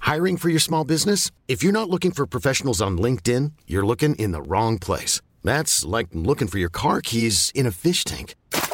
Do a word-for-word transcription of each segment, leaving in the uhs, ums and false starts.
Hiring for your small business? If you're not looking for professionals on LinkedIn, you're looking in the wrong place. That's like looking for your car keys in a fish tank.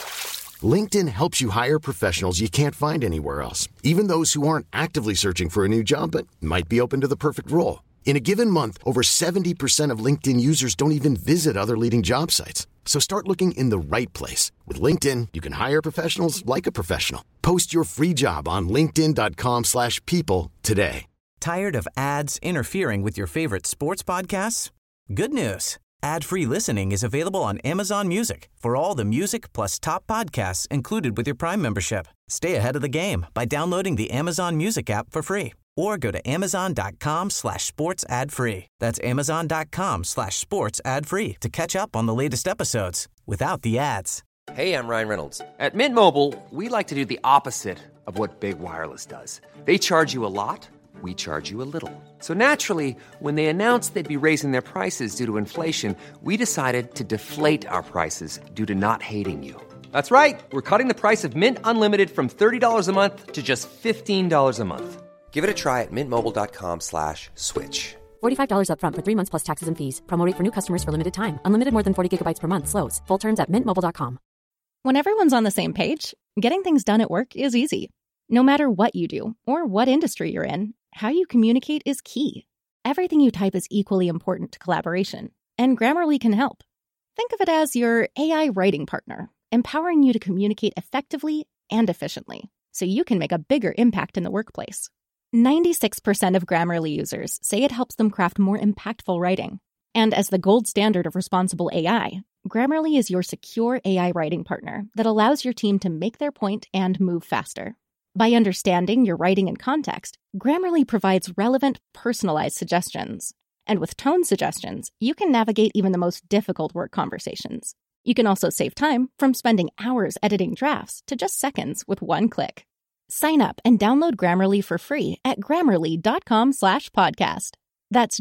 LinkedIn helps you hire professionals you can't find anywhere else, even those who aren't actively searching for a new job but might be open to the perfect role. In a given month, over seventy percent of LinkedIn users don't even visit other leading job sites. So start looking in the right place. With LinkedIn, you can hire professionals like a professional. Post your free job on linkedin.com slash people today. Tired of ads interfering with your favorite sports podcasts? Good news. Ad-free listening is available on Amazon Music for all the music plus top podcasts included with your Prime membership. Stay ahead of the game by downloading the Amazon Music app for free or go to amazon.com slash sports ad free. That's amazon.com slash sports ad free to catch up on the latest episodes without the ads. Hey, I'm Ryan Reynolds. At Mint Mobile, we like to do the opposite of what Big Wireless does. They charge you a lot. We charge you a little. So naturally, when they announced they'd be raising their prices due to inflation, we decided to deflate our prices due to not hating you. That's right. We're cutting the price of Mint Unlimited from thirty dollars a month to just fifteen dollars a month. Give it a try at mintmobile.com slash switch. forty-five dollars up front for three months plus taxes and fees. Promo rate for new customers for limited time. Unlimited more than forty gigabytes per month. Slows full terms at mint mobile dot com. When everyone's on the same page, getting things done at work is easy. No matter what you do or what industry you're in, how you communicate is key. Everything you type is equally important to collaboration, and Grammarly can help. Think of it as your A I writing partner, empowering you to communicate effectively and efficiently, so you can make a bigger impact in the workplace. ninety-six percent of Grammarly users say it helps them craft more impactful writing. And as the gold standard of responsible A I, Grammarly is your secure A I writing partner that allows your team to make their point and move faster. By understanding your writing and context, Grammarly provides relevant, personalized suggestions. And with tone suggestions, you can navigate even the most difficult work conversations. You can also save time from spending hours editing drafts to just seconds with one click. Sign up and download Grammarly for free at grammarly.com slash podcast. That's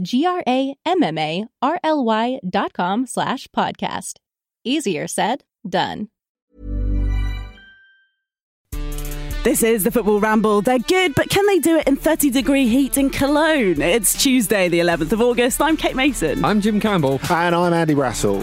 G-R-A-M-M-A-R-L-Y dot com slash podcast. Easier said, done. This is the Football Ramble. They're good, but can they do it in thirty degree heat in Cologne? It's Tuesday, the eleventh of August. I'm Kate Mason. I'm Jim Campbell. And I'm Andy Brassel.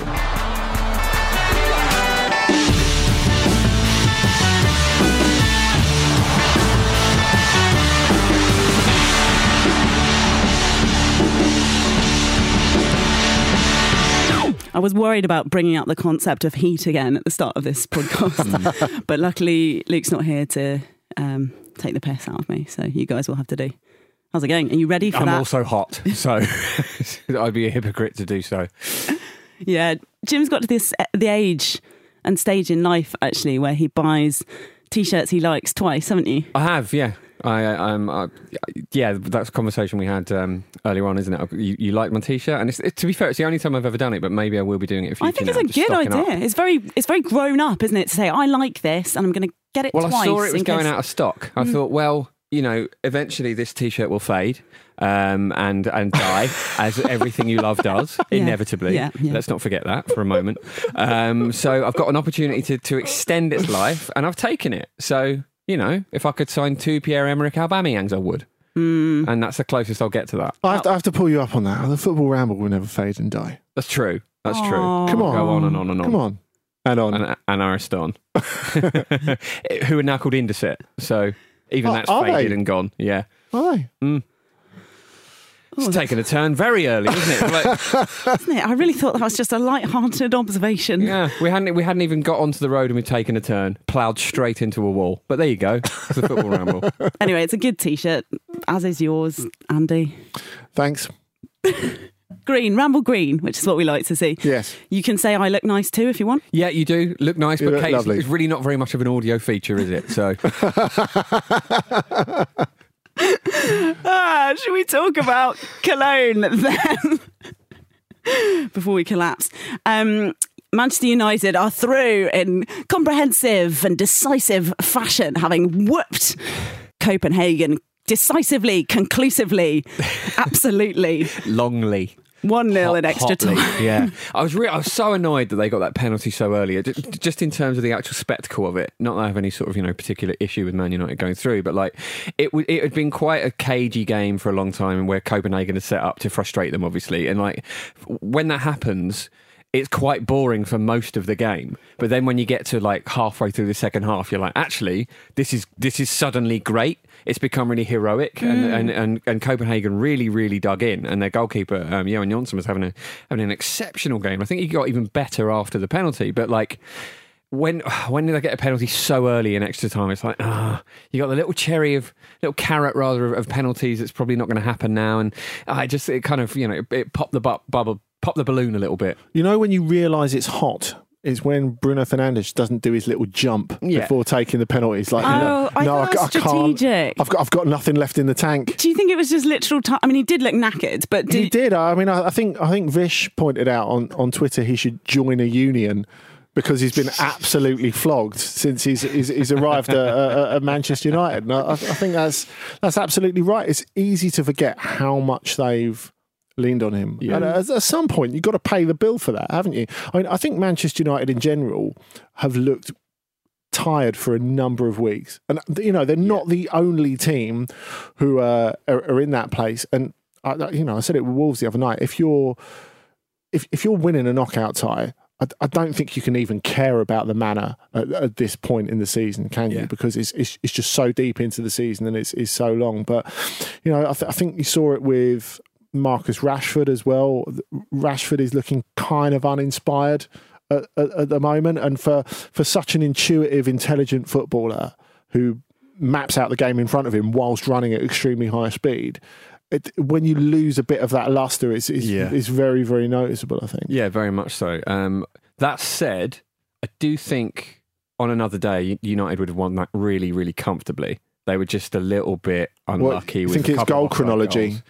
I was worried about bringing up the concept of heat again at the start of this podcast, but luckily Luke's not here to um, take the piss out of me, so you guys will have to do. How's it going? Are you ready for I'm that? I'm also hot, so I'd be a hypocrite to do so. Yeah, Jim's got to this the age and stage in life, actually, where he buys T-shirts he likes twice, haven't you? I have, yeah. I, I'm, uh, yeah, that's a conversation we had um, earlier on, isn't it? You, you like my T-shirt, and it's, it, to be fair, it's the only time I've ever done it. But maybe I will be doing it in future. I think now, it's a good idea. It's very, it's very grown up, isn't it? To say I like this, and I'm going to get it well, twice. Well, I saw it was going case... out of stock. I mm. thought, well, you know, eventually this T-shirt will fade um, and and die, as everything you love does, yeah. inevitably. Yeah, yeah. Let's not forget that for a moment. Um, so I've got an opportunity to to extend its life, and I've taken it. So. You know, if I could sign two Pierre-Emerick Aubameyangs, I would. Mm. And that's the closest I'll get to that. I have to, I have to pull you up on that. The Football Ramble will never fade and die. That's true. That's Aww. true. Come on. Go on and on and on. Come on. And on. And, and Ariston. Who are now called Indesit. So even oh, that's are faded they? and gone. Yeah. Are they? Mm. It's oh, taken a turn very early, isn't it? Like, isn't it? I really thought that was just a light-hearted observation. Yeah, we hadn't we hadn't even got onto the road and we'd taken a turn, ploughed straight into a wall. But there you go, it's the Football Ramble. Anyway, it's a good T-shirt, as is yours, Andy. Thanks. Green, Ramble Green, which is what we like to see. Yes. You can say I look nice too if you want. Yeah, you do look nice, you but look Kate, lovely. It's really not very much of an audio feature, is it? So. ah, should we talk about Cologne then? Before we collapse. Um, Manchester United are through in comprehensive and decisive fashion, having whooped Copenhagen decisively, conclusively, absolutely. Longly. one nil hot- in extra hotly. time. Yeah, I was re- I was so annoyed that they got that penalty so early. Ju- Just in terms of the actual spectacle of it, not that I have any sort of you know particular issue with Man United going through, but like it w- it had been quite a cagey game for a long time, where Copenhagen had set up to frustrate them, obviously, and like when that happens, it's quite boring for most of the game. But then when you get to like halfway through the second half, you're like, actually, this is this is suddenly great. It's become really heroic, mm. and, and, and and Copenhagen really really dug in, and their goalkeeper um, Johan Jonsson was having a having an exceptional game. I think he got even better after the penalty, but like. When when did they get a penalty so early in extra time? It's like, ah, you got the little cherry of, little carrot rather of, of penalties. It's probably not going to happen now. And I just, it kind of, you know, it popped the bu- bubble, popped the balloon a little bit. You know, when you realise it's hot, is when Bruno Fernandes doesn't do his little jump Yeah. before taking the penalty. It's like, Oh, no, I no, thought it was I, can't. strategic. I've got, I've got nothing left in the tank. Do you think it was just literal time? I mean, he did look knackered, but did, He did. I mean, I, I think I think Vish pointed out on, on Twitter he should join a union because he's been absolutely flogged since he's he's, he's arrived at, at, at Manchester United. And I, I think that's that's absolutely right. It's easy to forget how much they've leaned on him. Yeah. And at, at some point, you've got to pay the bill for that, haven't you? I mean, I think Manchester United in general have looked tired for a number of weeks, and you know they're not the only team who uh, are, are in that place. And I, you know, I said it with Wolves the other night. If you're if if you're winning a knockout tie, I, I don't think you can even care about the manner at, at this point in the season, can you? Yeah. Because it's, it's it's just so deep into the season and it's, it's so long. But you know, I, th- I think you saw it with Marcus Rashford as well. Rashford is looking kind of uninspired at, at, at the moment, and for for such an intuitive, intelligent footballer who maps out the game in front of him whilst running at extremely high speed. It, when you lose a bit of that luster, it's it's, Yeah. it's very, very noticeable, I think. Yeah, very much so. Um, that said, I do think on another day, United would have won that really, really comfortably. They were just a little bit unlucky. What, with think a it's couple goal of offside chronology? goals.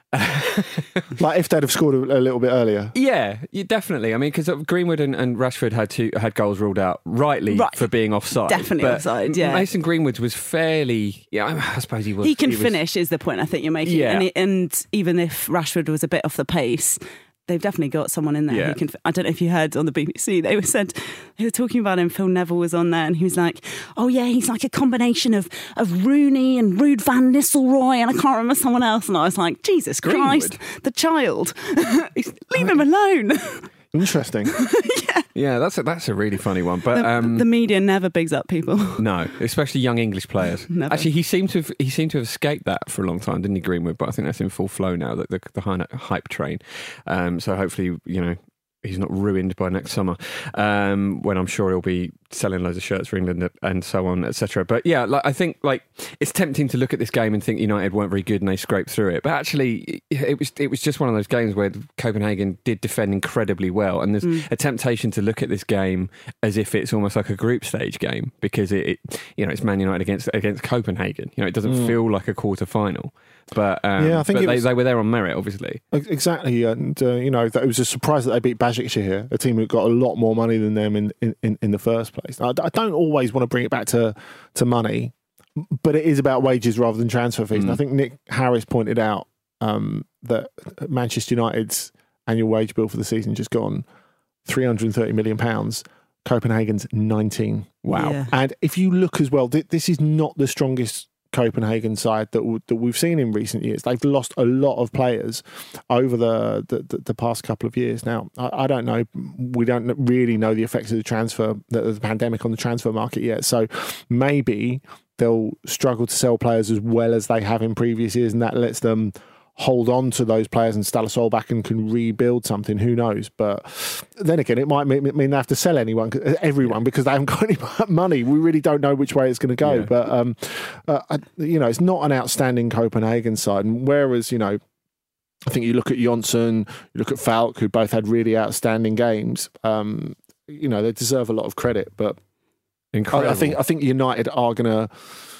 Like if they'd have scored a, a little bit earlier. Yeah, yeah, definitely. I mean, because Greenwood and, and Rashford had two had goals ruled out rightly Right. for being offside. Definitely But offside, yeah. Mason Greenwood was fairly. Yeah, I suppose he was. he can was- finish is the point I think you're making. Yeah. And, it, and even if Rashford was a bit off the pace, they've definitely got someone in there Yeah. who can. I don't know if you heard on the B B C, they were said they were talking about him. Phil Neville was on there, and he was like, "Oh yeah, he's like a combination of of Rooney and Ruud van Nistelrooy, and I can't remember someone else." And I was like, "Jesus Christ, Greenwood? the child, leave him alone." Interesting. Yeah, that's a, that's a really funny one. But the, um, the media never bigs up people. no, especially young English players. Never. Actually, he seemed to have he seemed to have escaped that for a long time, didn't he, Greenwood? But I think that's in full flow now. That the, the hy- hype train. Um, so hopefully, you know, he's not ruined by next summer, um, when I'm sure he'll be selling loads of shirts for England and so on, et cetera. But yeah, like, I think like it's tempting to look at this game and think United weren't very good and they scraped through it. But actually, it was it was just one of those games where Copenhagen did defend incredibly well, and there's mm. a temptation to look at this game as if it's almost like a group stage game because it, it you know, it's Man United against against Copenhagen. You know, it doesn't mm. feel like a quarter final. But um, yeah, I think but it they, was, they were there on merit, obviously. Exactly, and uh, you know, it was a surprise that they beat Besiktas here, a team who got a lot more money than them in, in, in the first place. I, I don't always want to bring it back to, to money, but it is about wages rather than transfer fees. Mm. And I think Nick Harris pointed out um, that Manchester United's annual wage bill for the season just gone three hundred thirty million pounds. Copenhagen's nineteen. Wow. Yeah. And if you look as well, th- this is not the strongest Copenhagen side that, w- that we've seen in recent years. They've lost a lot of players over the the, the past couple of years. Now, I, I don't know. We don't really know the effects of the transfer, the, the pandemic on the transfer market yet. So maybe they'll struggle to sell players as well as they have in previous years, and that lets them hold on to those players and Stella Solbakken and can rebuild something. Who knows? But then again, it might mean they have to sell anyone, everyone, because they haven't got any money. We really don't know which way it's going to go. Yeah. But um, uh, I, you know, it's not an outstanding Copenhagen side. And whereas, you know, I think you look at Jonsson, you look at Falk, who both had really outstanding games. Um, you know, they deserve a lot of credit. But Incredible. I, I think I think United are going to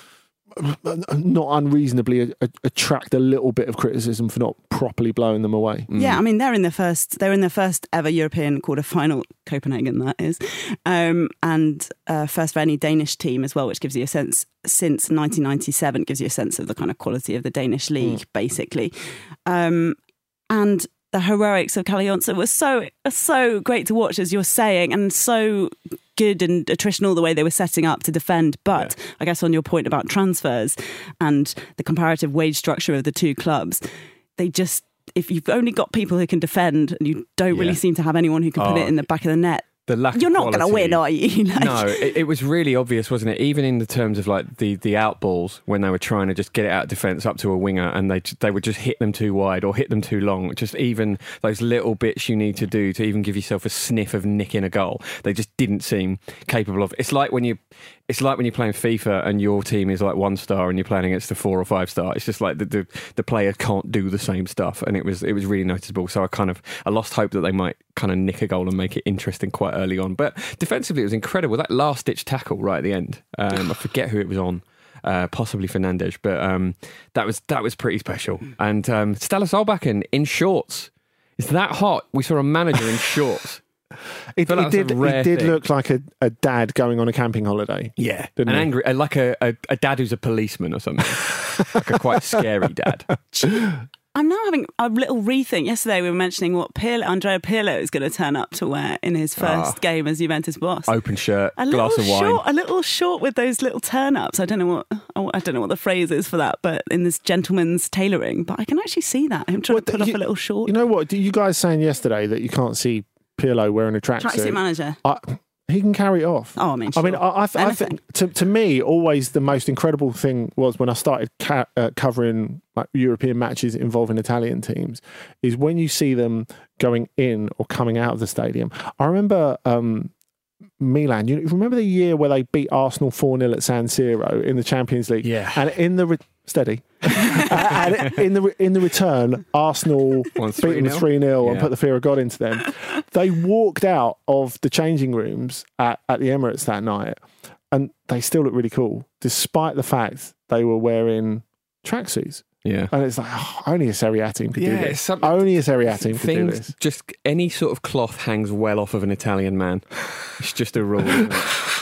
not unreasonably a, a, attract a little bit of criticism for not properly blowing them away. Mm. Yeah, I mean they're in their first they're in their first ever European quarter final, Copenhagen that is, um, and uh, first for any Danish team as well, which gives you a sense since nineteen ninety-seven gives you a sense of the kind of quality of the Danish league, mm. basically, um, and the heroics of Kalle Jonsson was so so great to watch, as you're saying, and so good and attritional the way they were setting up to defend. But yeah. I guess on your point about transfers and the comparative wage structure of the two clubs, they just, if you've only got people who can defend and you don't really yeah. seem to have anyone who can put oh, it in the back of the net, the lack you're of not going to win, are you? Like, no, it, it was really obvious, wasn't it? Even in the terms of like the, the out balls, when they were trying to just get it out of defence up to a winger, and they they would just hit them too wide or hit them too long. Just even those little bits you need to do to even give yourself a sniff of nicking a goal, they just didn't seem capable of. It's like when you, it's like when you're playing FIFA and your team is like one star and you're playing against a four or five star. It's just like the the, the player can't do the same stuff, and it was it was really noticeable. So I kind of I lost hope that they might kind of nick a goal and make it interesting quite early on, but defensively, it was incredible. That last-ditch tackle right at the end. Um, I forget who it was on, uh, possibly Fernandes, but um, that was that was pretty special. And um, Stella Solbakken in shorts. Is that hot? We saw a manager in shorts. It, it did. It did thing. look like a, a dad going on a camping holiday. Yeah, didn't an it? angry, uh, like a, a, a dad who's a policeman or something, like a quite scary dad. I'm now having a little rethink. Yesterday we were mentioning what Pirlo, Andrea Pirlo is going to turn up to wear in his first oh. game as Juventus boss. Open shirt, a glass of wine. Short, a little short with those little turn-ups. I don't know what I don't know what the phrase is for that, but in this gentleman's tailoring. But I can actually see that, him trying well, to put you, off a little short. You know what? You guys saying yesterday that you can't see Pirlo wearing a tracksuit. Tracksuit manager. I, He can carry it off. Oh, I mean, sure. I mean, I, I, th- I think to, to me, always the most incredible thing was when I started ca- uh, covering like European matches involving Italian teams, is when you see them going in or coming out of the stadium. I remember um, Milan. You remember the year where they beat Arsenal four nil at San Siro in the Champions League? Yeah. And in the re- steady. and in the in the return, Arsenal beat them three nil and put the fear of God into them. They walked out of the changing rooms at, at the Emirates that night, and they still look really cool, despite the fact they were wearing tracksuits. Yeah. And it's like, oh, only a Serie A team could yeah, do this. Only a Serie A team could do this. Just any sort of cloth hangs well off of an Italian man. It's just a rule. Isn't it?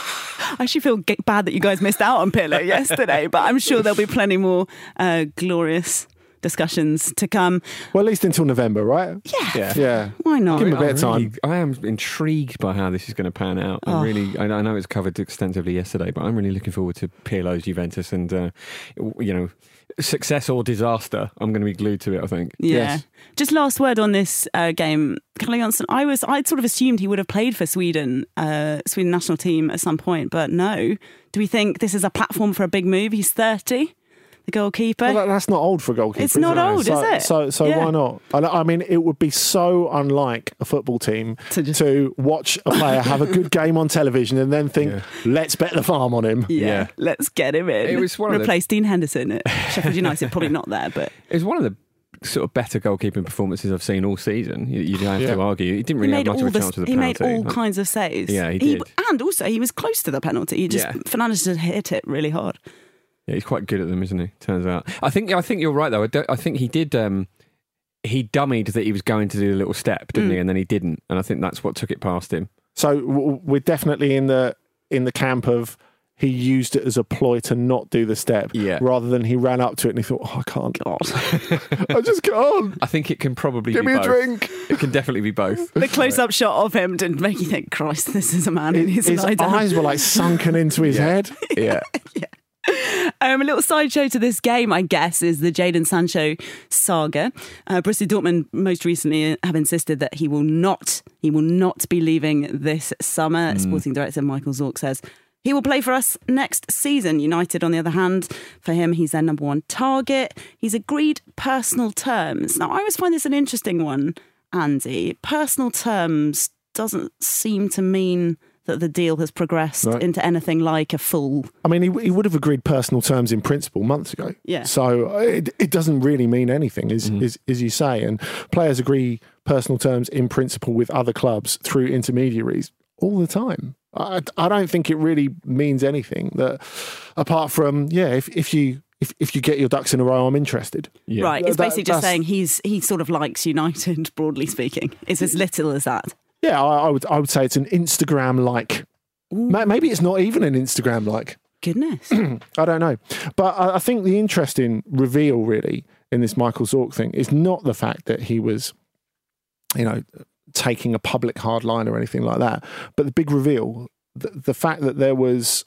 I actually feel bad that you guys missed out on Pirlo yesterday, but I'm sure there'll be plenty more uh, glorious discussions to come. Well, at least until November, right? Yeah. Yeah. yeah. Why not? Give him a bit of time. Really, I am intrigued by how this is going to pan out. I'm oh. really, I know it's covered extensively yesterday, but I'm really looking forward to Pirlo's Juventus and, uh, you know, success or disaster. I'm going to be glued to it, I think. Yeah. Yes. Just last word on this uh, game. Kalle Jonsson, I was, I'd sort of assumed he would have played for Sweden, uh, Sweden national team at some point, but no. Do we think this is a platform for a big move? He's thirty. The goalkeeper. Well, that's not old for a goalkeeper. It's not old, so, is it? So, so yeah. why not? I mean, it would be so unlike a football team to, just... to watch a player have a good game on television and then think, yeah. let's bet the farm on him. Yeah, yeah. let's get him in. It was one Replace of the... Dean Henderson at Sheffield United. Probably not there, but it was one of the sort of better goalkeeping performances I've seen all season. You, you don't have yeah. to argue. He didn't really he have much of a the, chance with the he penalty. He made all like, kinds of saves. Yeah, he did. He, and also, he was close to the penalty. He just yeah. Fernandes had hit it really hard. Yeah, he's quite good at them, isn't he? Turns out. I think. I think you're right, though. I, don't, I think he did. Um, he dummied that he was going to do the little step, didn't mm. he? And then he didn't. And I think that's what took it past him. So w- we're definitely in the in the camp of he used it as a ploy to not do the step, yeah. rather than he ran up to it and he thought, "Oh, I can't, God, I just can't." I think it can probably give be me both. a drink. It can definitely be both. The close-up shot of him didn't make you think, "Christ, this is a man in his." His eyes were like sunken into his yeah. head. Yeah. yeah. Um, a little sideshow to this game, I guess, is the Jadon Sancho saga. Uh, Borussia Dortmund most recently have insisted that he will not, he will not be leaving this summer. Mm. Sporting director Michael Zorc says he will play for us next season. United, on the other hand, for him, he's their number one target. He's agreed personal terms. Now, I always find this an interesting one, Andy. Personal terms doesn't seem to mean that the deal has progressed right. into anything like a full... I mean, he, he would have agreed personal terms in principle months ago. Yeah. So it, it doesn't really mean anything, as, mm. as, as you say. And players agree personal terms in principle with other clubs through intermediaries all the time. I, I don't think it really means anything that, apart from, yeah, if, if you... If, if you get your ducks in a row, I'm interested. Yeah. Right, it's basically that, just saying he's he sort of likes United, broadly speaking. It's as little as that. Yeah, I, I would I would say it's an Instagram-like. Ooh. Maybe it's not even an Instagram-like. Goodness. I don't know. But I, I think the interesting reveal, really, in this Michael Zorc thing is not the fact that he was you know, taking a public hard line or anything like that. But the big reveal, the, the fact that there was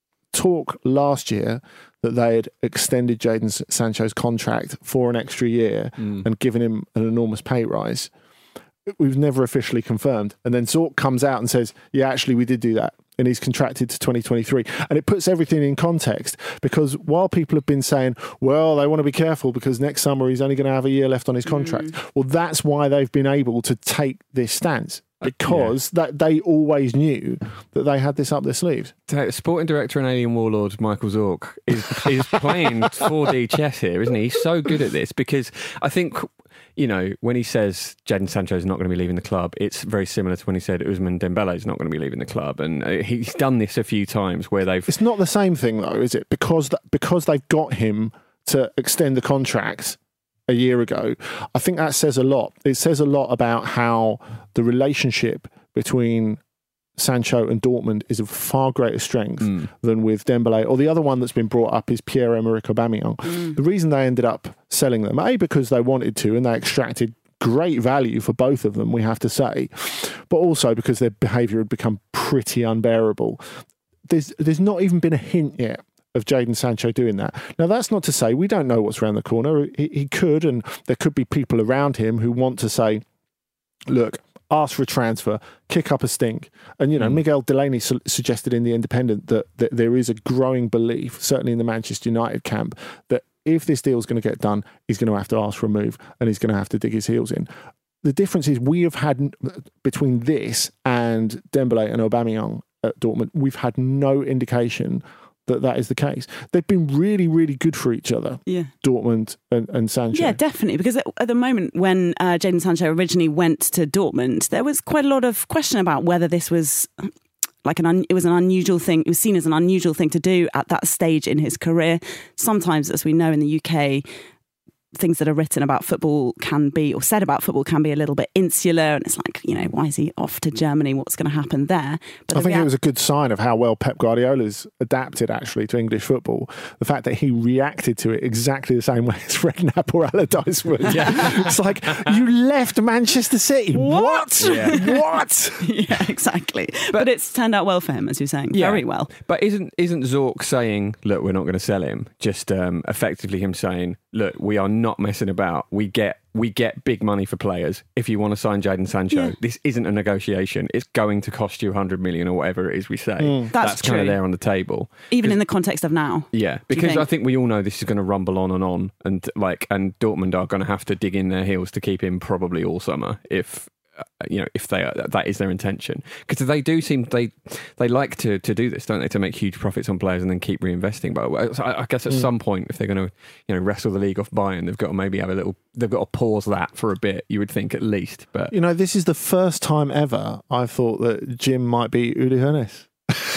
talk last year that they had extended Jadon Sancho's contract for an extra year mm. and given him an enormous pay rise, it was never officially confirmed. And then Zorc comes out and says, yeah, actually, we did do that. And he's contracted to twenty twenty-three. And it puts everything in context, because while people have been saying, well, they want to be careful because next summer he's only going to have a year left on his contract. Mm. Well, that's why they've been able to take this stance, because yeah. that they always knew that they had this up their sleeves. Sporting director and alien warlord Michael Zorc is, is playing four D chess here, isn't he? He's so good at this, because I think, you know, when he says Jadon Sancho is not going to be leaving the club, it's very similar to when he said Ousmane Dembele is not going to be leaving the club. And he's done this a few times where they've... It's not the same thing, though, is it? Because th- because they've got him to extend the contract a year ago, I think that says a lot. It says a lot about how the relationship between Sancho and Dortmund is of far greater strength mm. than with Dembele. Or the other one that's been brought up is Pierre-Emerick Aubameyang. Mm. The reason they ended up selling them, A, because they wanted to and they extracted great value for both of them, we have to say, but also because their behaviour had become pretty unbearable. There's, there's not even been a hint yet of Jadon Sancho doing that. Now, that's not to say we don't know what's around the corner. He, he could, and there could be people around him who want to say, look, ask for a transfer, kick up a stink. And, you know, mm. Miguel Delaney su- suggested in The Independent that, that there is a growing belief, certainly in the Manchester United camp, that if this deal's going to get done, he's going to have to ask for a move and he's going to have to dig his heels in. The difference is we have had, between this and Dembele and Aubameyang at Dortmund, we've had no indication that that is the case. They've been really, really good for each other, yeah. Dortmund and, and Sancho. Yeah, definitely, because at, at the moment when uh, Jadon Sancho originally went to Dortmund, there was quite a lot of question about whether this was like an un- it was an unusual thing. It was seen as an unusual thing to do at that stage in his career. Sometimes, as we know in the U K, things that are written about football can be, or said about football can be a little bit insular, and it's like, you know, why is he off to Germany? What's going to happen there? But I the think rea- it was a good sign of how well Pep Guardiola's adapted actually to English football. The fact that he reacted to it exactly the same way as Redknapp or Allardyce would. Yeah. It's like, you left Manchester City. What? What? Yeah. What? Yeah, exactly. But, but it's turned out well for him, as you're saying. Yeah. Very well. But isn't isn't Zorc saying, look, we're not going to sell him? Just um, effectively him saying, look, we are not messing about. We get we get big money for players. If you want to sign Jadon Sancho, yeah. this isn't a negotiation. It's going to cost you one hundred million or whatever it is we say. Mm. That's, That's kind of there on the table. Even in the context of now. Yeah, because think? I think we all know this is going to rumble on and on, and like, and Dortmund are going to have to dig in their heels to keep him probably all summer if. Uh, you know, if they are, that is their intention, because they do seem they they like to, to do this, don't they, to make huge profits on players and then keep reinvesting. But I, I guess at mm. some point, if they're going to, you know, wrestle the league off Bayern, they've got to maybe have a little, they've got to pause that for a bit. You would think at least, but you know, this is the first time ever I thought that Jim might be Uli Hoeneß.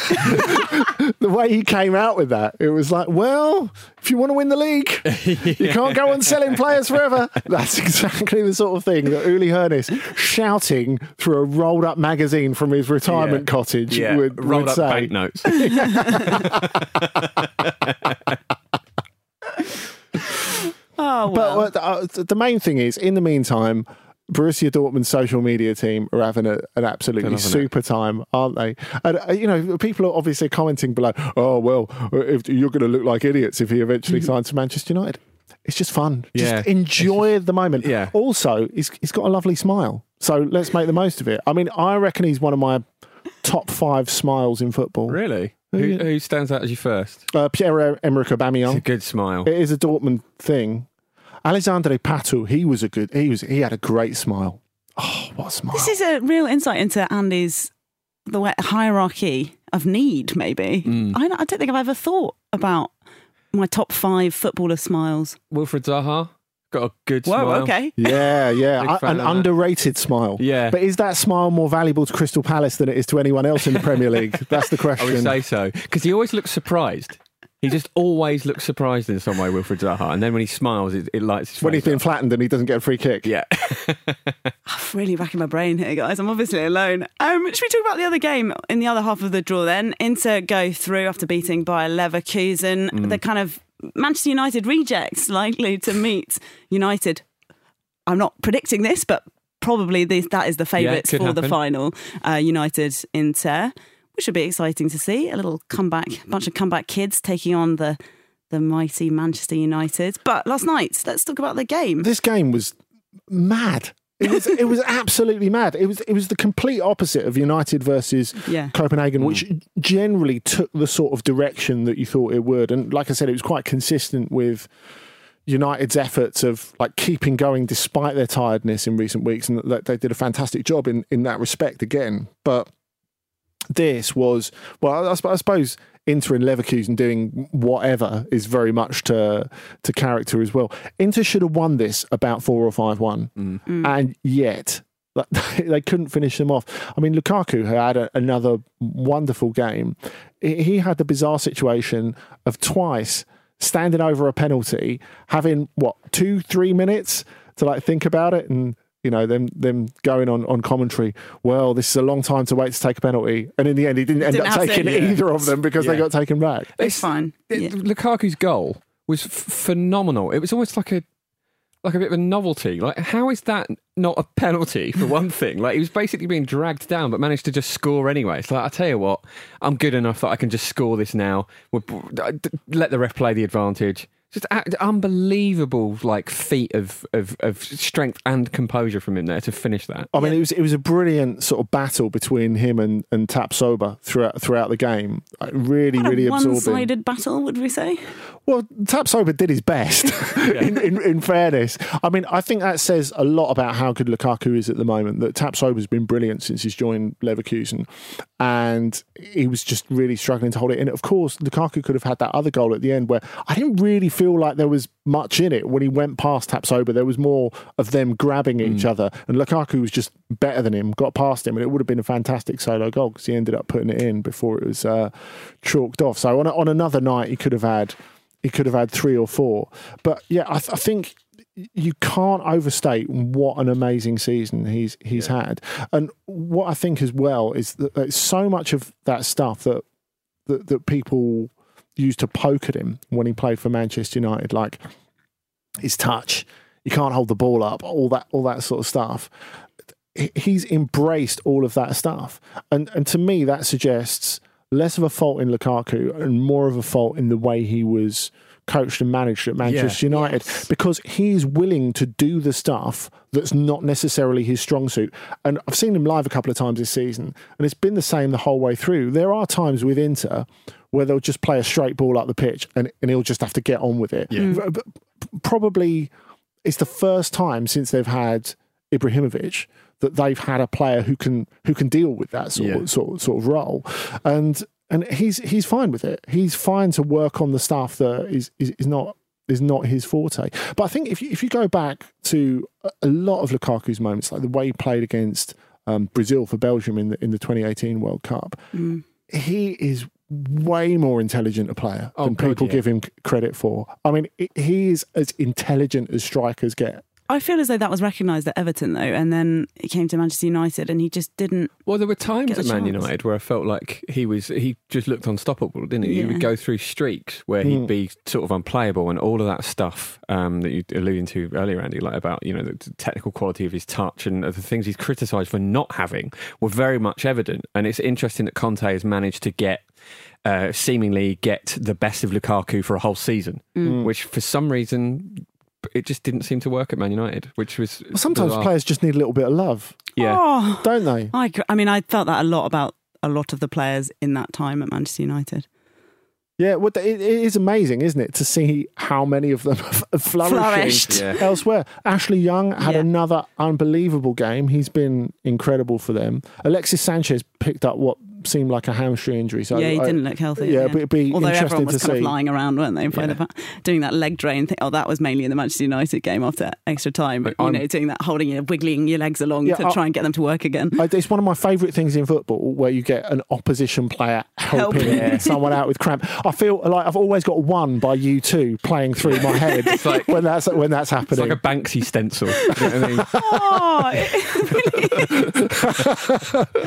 The way he came out with that, it was like, well, if you want to win the league, you can't go on selling players forever. That's exactly the sort of thing that Uli Hoeneß shouting through a rolled up magazine from his retirement yeah. cottage yeah. would, rolled would up say. banknotes. Oh, well. But uh, the main thing is, in the meantime, Borussia Dortmund's social media team are having a, an absolutely super it. time, aren't they? And, uh, you know, people are obviously commenting below, oh, well, if you're going to look like idiots if he eventually signs for Manchester United. It's just fun. Yeah. Just enjoy just, the moment. Yeah. Also, he's, he's got a lovely smile. So let's make the most of it. I mean, I reckon he's one of my top five smiles in football. Really? Who, who, who stands out as you first? Uh, Pierre-Emerick Aubameyang. It's a good smile. It is a Dortmund thing. Alexandre Pato, he was a good, he was, he had a great smile. Oh, what a smile. This is a real insight into Andy's the way, hierarchy of need, maybe. Mm. I, I don't think I've ever thought about my top five footballer smiles. Wilfried Zaha, got a good Whoa, smile. okay. Yeah, yeah. An underrated smile. Yeah. But is that smile more valuable to Crystal Palace than it is to anyone else in the Premier League? That's the question. I would say so. Because he always looks surprised. He just always looks surprised in some way, Wilfried Zaha, and then when he smiles, it, it lights his face when he's up. been flattened and he doesn't get a free kick. Yeah. I'm really racking my brain here, guys. I'm obviously alone. Um, should we talk about the other game in the other half of the draw then? Inter go through after beating Bayer Leverkusen. Mm. The kind of Manchester United rejects likely to meet United. I'm not predicting this, but probably this, that is the favourites Yeah, for happen. the final. Uh, United Inter, which should be exciting to see. A little comeback, bunch of comeback kids taking on the the mighty Manchester United. But last night, let's talk about the game. This game was mad. It was it was absolutely mad. It was it was the complete opposite of United versus Yeah. Copenhagen, which generally took the sort of direction that you thought it would. And like I said, it was quite consistent with United's efforts of like keeping going despite their tiredness in recent weeks, and that they did a fantastic job in, in that respect again. But this was, well, I, sp- I suppose Inter and Leverkusen doing whatever is very much to to character as well. Inter should have won this about four or five one, Mm. and yet like, they couldn't finish them off. I mean, Lukaku had a, another wonderful game. He he had the bizarre situation of twice standing over a penalty, having what two, three minutes to like think about it, and you know them them going on, on commentary. Well, this is a long time to wait to take a penalty, and in the end, he didn't end Didn't up have to, taking yeah. either of them because they Yeah. got taken back. It's fine. It- Yeah. Lukaku's goal was f- phenomenal. It was almost like a like a bit of a novelty. Like, how is that not a penalty for one thing? Like, he was basically being dragged down, but managed to just score anyway. It's like, I tell you what, I'm good enough that I can just score this now. We'll, let the ref play the advantage. Just a- unbelievable, like feat of, of of strength and composure from him there to finish that. I mean, it was it was a brilliant sort of battle between him and and Tapsoba throughout throughout the game. Like, really, What really a absorbing. one-sided battle, would we say? Well, Tapsoba did his best, in, in, in fairness. I mean, I think that says a lot about how good Lukaku is at the moment, that Tapsoba's been brilliant since he's joined Leverkusen, and he was just really struggling to hold it in. Of course, Lukaku could have had that other goal at the end where I didn't really feel like there was much in it. When he went past Tapsoba, there was more of them grabbing each other, and Lukaku was just better than him, got past him, and it would have been a fantastic solo goal because he ended up putting it in before it was uh, chalked off. So on, a, on another night, he could have had He could have had three or four. But yeah, I, th- I think you can't overstate what an amazing season he's he's yeah. had. And what I think as well is that there's so much of that stuff that, that that people used to poke at him when he played for Manchester United, like his touch, you can't hold the ball up, all that all that sort of stuff. He's embraced all of that stuff. And and to me that suggests less of a fault in Lukaku and more of a fault in the way he was coached and managed at Manchester yeah, United, yes. because he's willing to do the stuff that's not necessarily his strong suit. And I've seen him live a couple of times this season, and it's been the same the whole way through. There are times with Inter where they'll just play a straight ball up the pitch and, and he'll just have to get on with it. Yeah. Mm. But probably it's the first time since they've had Ibrahimovic that they've had a player who can who can deal with that sort, yeah. of, sort, of, sort of role. And and he's he's fine with it. He's fine to work on the stuff that is, is, is not is not his forte. But I think if you, if you go back to a lot of Lukaku's moments, like the way he played against um, Brazil for Belgium in the in the twenty eighteen World Cup, mm. he is way more intelligent a player oh, than God, people yeah. give him credit for. I mean, he is as intelligent as strikers get. I feel as though that was recognised at Everton, though, and then it came to Manchester United, and he just didn't. Well, there were times at Man chance. United where I felt like he was he just looked unstoppable, didn't he? Yeah. He would go through streaks where he'd mm. be sort of unplayable, and all of that stuff um, that you alluded to earlier, Andy, like about you know the technical quality of his touch and the things he's criticised for not having were very much evident. And it's interesting that Conte has managed to get. Uh, seemingly get the best of Lukaku for a whole season, mm. which for some reason. It just didn't seem to work at Man United, which was well, sometimes bizarre. Players just need a little bit of love, yeah, oh, don't they? I, I mean, I felt that a lot about a lot of the players in that time at Manchester United. Yeah, well, it, it is amazing, isn't it, to see how many of them have flourished yeah. elsewhere. Ashley Young had yeah. another unbelievable game. He's been incredible for them. Alexis Sanchez picked up what seemed like a hamstring injury. So yeah, he I, didn't look healthy. Yeah, yeah. but it'd be Although interesting everyone was to kind see. of lying around, weren't they, yeah. the, doing that leg drain thing. Oh, that was mainly in the Manchester United game after extra time. But, you know, doing that, holding your, wiggling your legs along yeah, to I, try and get them to work again. I, it's one of my favourite things in football where you get an opposition player helping, helping. someone out with cramp. I feel like I've always got one by you two playing through my head it's like, when that's when that's happening. It's like a Banksy stencil. You know what I mean? Oh, it really is.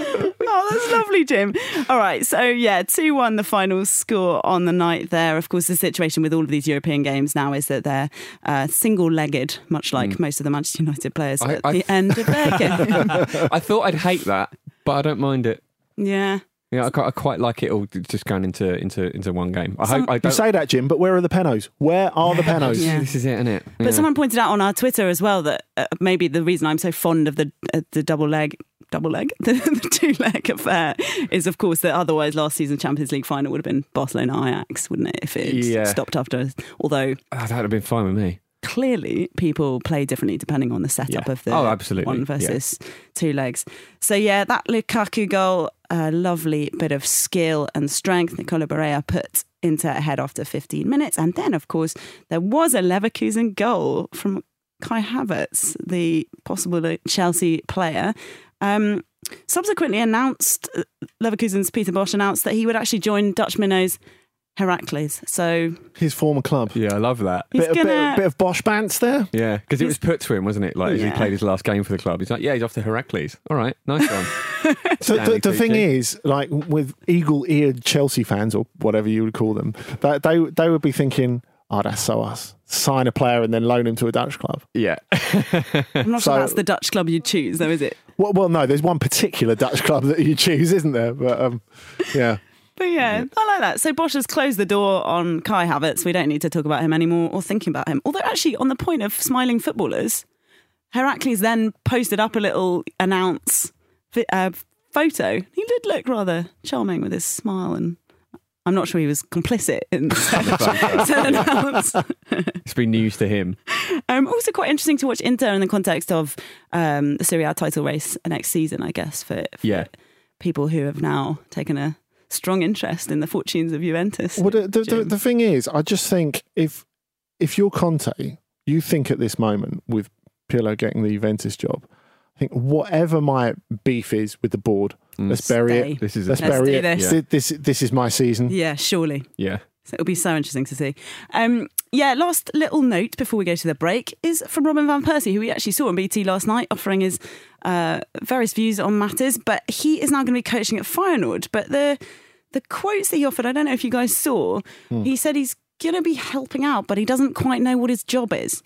Oh, that's lovely, Jim. All right, so yeah, two one the final score on the night there. Of course, the situation with all of these European games now is that they're uh, single-legged, much like mm. most of the Manchester United players I, at I, the end of their game. I thought I'd hate that, but I don't mind it. Yeah. Yeah, I quite, I quite like it all just going into into, into one game. I Some, hope I You don't... say that, Jim, but where are the penos? Where are the penos? Yeah. This is it, isn't it? But Yeah. someone pointed out on our Twitter as well that uh, maybe the reason I'm so fond of the uh, the double leg, double leg, the, the two leg affair is, of course, that otherwise last season's Champions League final would have been Barcelona Ajax, wouldn't it? If it Yeah. stopped after, although Oh, that would have been fine with me. clearly people play differently depending on the setup Yeah. of the Oh, absolutely. one versus yeah. two legs. So yeah, that Lukaku goal, a lovely bit of skill and strength. Nicola Barea put Inter ahead after fifteen minutes. And then, of course, there was a Leverkusen goal from Kai Havertz, the possible Chelsea player. Um, subsequently announced, Leverkusen's Peter Bosch announced that he would actually join Dutch minnows Heracles. So His former club. Yeah, I love that. he's Bit, a gonna... bit, bit of Bosch Bants there. Yeah, because it was put to him, wasn't it? Like, as he Yeah. played his last game for the club. He's like, yeah, he's off to Heracles. All right, nice one. So the, Stanley the thing Tucci. is, like with eagle-eared Chelsea fans or whatever you would call them, that they they would be thinking, "Oh, that's so us. Sign a player and then loan him to a Dutch club." Yeah. I'm not So- sure that's the Dutch club you'd choose, though, is it? Well, well, no, there's one particular Dutch club that you choose, isn't there? But um, yeah. But yeah, I like that. So Bosch has closed the door on Kai Havertz. We don't need to talk about him anymore or thinking about him. Although actually, on the point of smiling footballers, Heracles then posted up a little announce uh, photo. He did look rather charming with his smile, and I'm not sure he was complicit in said announce. It's been news to him. Um, also quite interesting to watch Inter in the context of um, the Serie A title race next season, I guess, for, for Yeah. people who have now taken a strong interest in the fortunes of Juventus. Well, the, the, the, Jim. the thing is, I just think if if you're Conte, you think at this moment with Pirlo getting the Juventus job, I think whatever my beef is with the board, Mm. let's bury Stay. it. This is a Let's Let's bury do it. this. Thi- This this is my season. Yeah, surely. Yeah. So it'll be so interesting to see. Um, yeah, last little note before we go to the break is from Robin van Persie, who we actually saw on B T last night, offering his uh, various views on matters. But he is now going to be coaching at Feyenoord. But the the quotes that he offered, I don't know if you guys saw, Hmm. he said he's going to be helping out, but he doesn't quite know what his job is.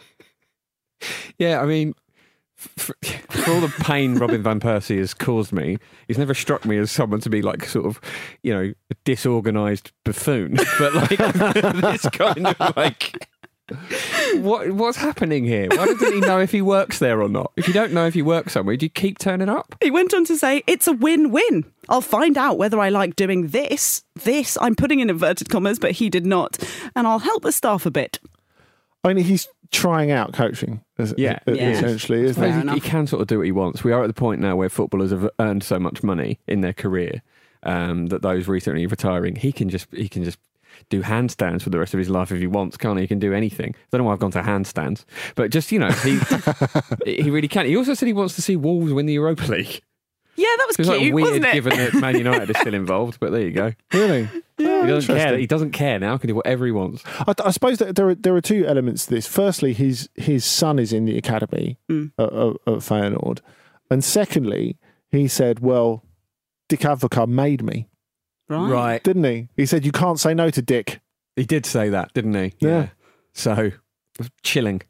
Yeah, I mean, for, for all the pain Robin van Persie has caused me, he's never struck me as someone to be like sort of, you know, a disorganised buffoon. But like this kind of like, what what's happening here? Why doesn't he know if he works there or not? If you don't know if you work somewhere, do you keep turning up? He went on to say, it's a win-win. I'll find out whether I like doing this, this, I'm putting in inverted commas, but he did not, and I'll help the staff a bit. I mean, he's trying out coaching, as- Yeah. uh, Yeah. essentially, isn't Fair he? he, enough. he can sort of do what he wants. We are at the point now where footballers have earned so much money in their career um, that those recently retiring, he can just he can just do handstands for the rest of his life if he wants, can't he? He can do anything. I don't know why I've gone to handstands, but just, you know, he he really can. He also said he wants to see Wolves win the Europa League. Yeah, that was It's cute, like weird wasn't it? given that Man United is still involved, but there you go. Really? He doesn't care. Interesting. He doesn't care now. He can do whatever he wants. I, I suppose that there are there are two elements to this. Firstly, his his son is in the academy Mm. at, at, at Feyenoord, and secondly, he said, "Well, Dick Advocaat made me, Right. didn't he?" He said, "You can't say no to Dick." He did say that, didn't he? Yeah. So, chilling.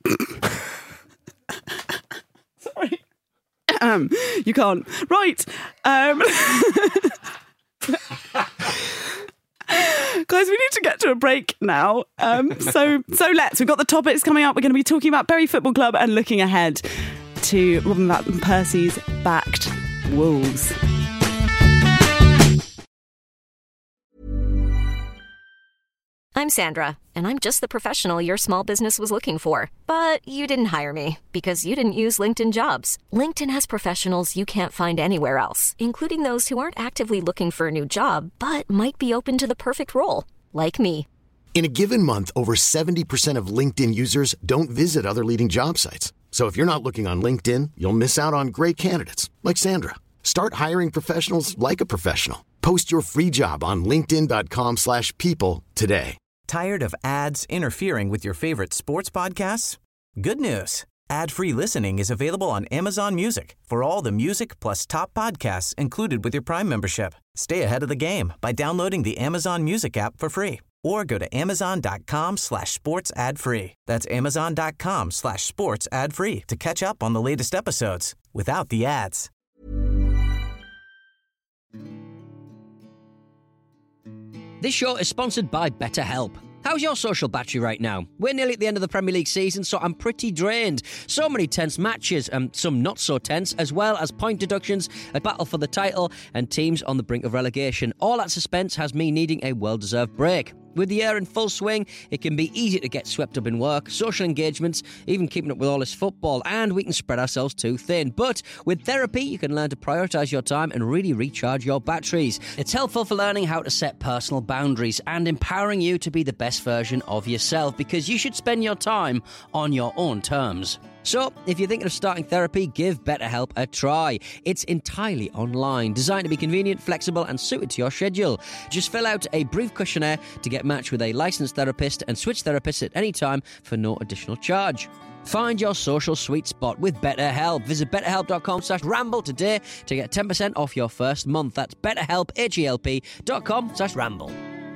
Sorry. Um, you can't. Right. Um, guys, we need to get to a break now. Um, so, so let's. We've got the topics coming up. We're going to be talking about Bury Football Club and looking ahead to Robin van Persie's backed Wolves. I'm Sandra, and I'm just the professional your small business was looking for. But you didn't hire me because you didn't use LinkedIn Jobs. LinkedIn has professionals you can't find anywhere else, including those who aren't actively looking for a new job, but might be open to the perfect role, like me. In a given month, over seventy percent of LinkedIn users don't visit other leading job sites. So if you're not looking on LinkedIn, you'll miss out on great candidates like Sandra. Start hiring professionals like a professional. Post your free job on linkedin dot com slash people today. Tired of ads interfering with your favorite sports podcasts? Good news. Ad-free listening is available on Amazon Music for all the music plus top podcasts included with your Prime membership. Stay ahead of the game by downloading the Amazon Music app for free or go to amazon.com slash sports ad free. That's amazon.com slash sports ad free to catch up on the latest episodes without the ads. This show is sponsored by BetterHelp. How's your social battery right now? We're nearly at the end of the Premier League season, so I'm pretty drained. So many tense matches, and some not so tense, as well as point deductions, a battle for the title, and teams on the brink of relegation. All that suspense has me needing a well-deserved break. With the year in full swing, it can be easy to get swept up in work, social engagements, even keeping up with all this football, and we can spread ourselves too thin. But with therapy, you can learn to prioritise your time and really recharge your batteries. It's helpful for learning how to set personal boundaries and empowering you to be the best version of yourself, because you should spend your time on your own terms. So, if you're thinking of starting therapy, give BetterHelp a try. It's entirely online, designed to be convenient, flexible, and suited to your schedule. Just fill out a brief questionnaire to get matched with a licensed therapist and switch therapists at any time for no additional charge. Find your social sweet spot with BetterHelp. Visit betterhelp.com slash ramble today to get ten percent off your first month. That's betterhelp, H-E-L-P dot com slash ramble.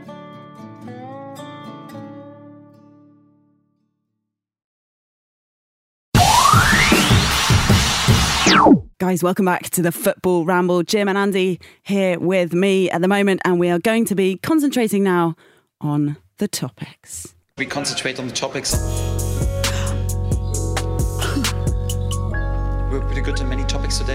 Guys, welcome back to the Football Ramble. Jim and Andy here with me at the moment, and we are going to be concentrating now on the topics. We concentrate on the topics. We're pretty good on many topics today.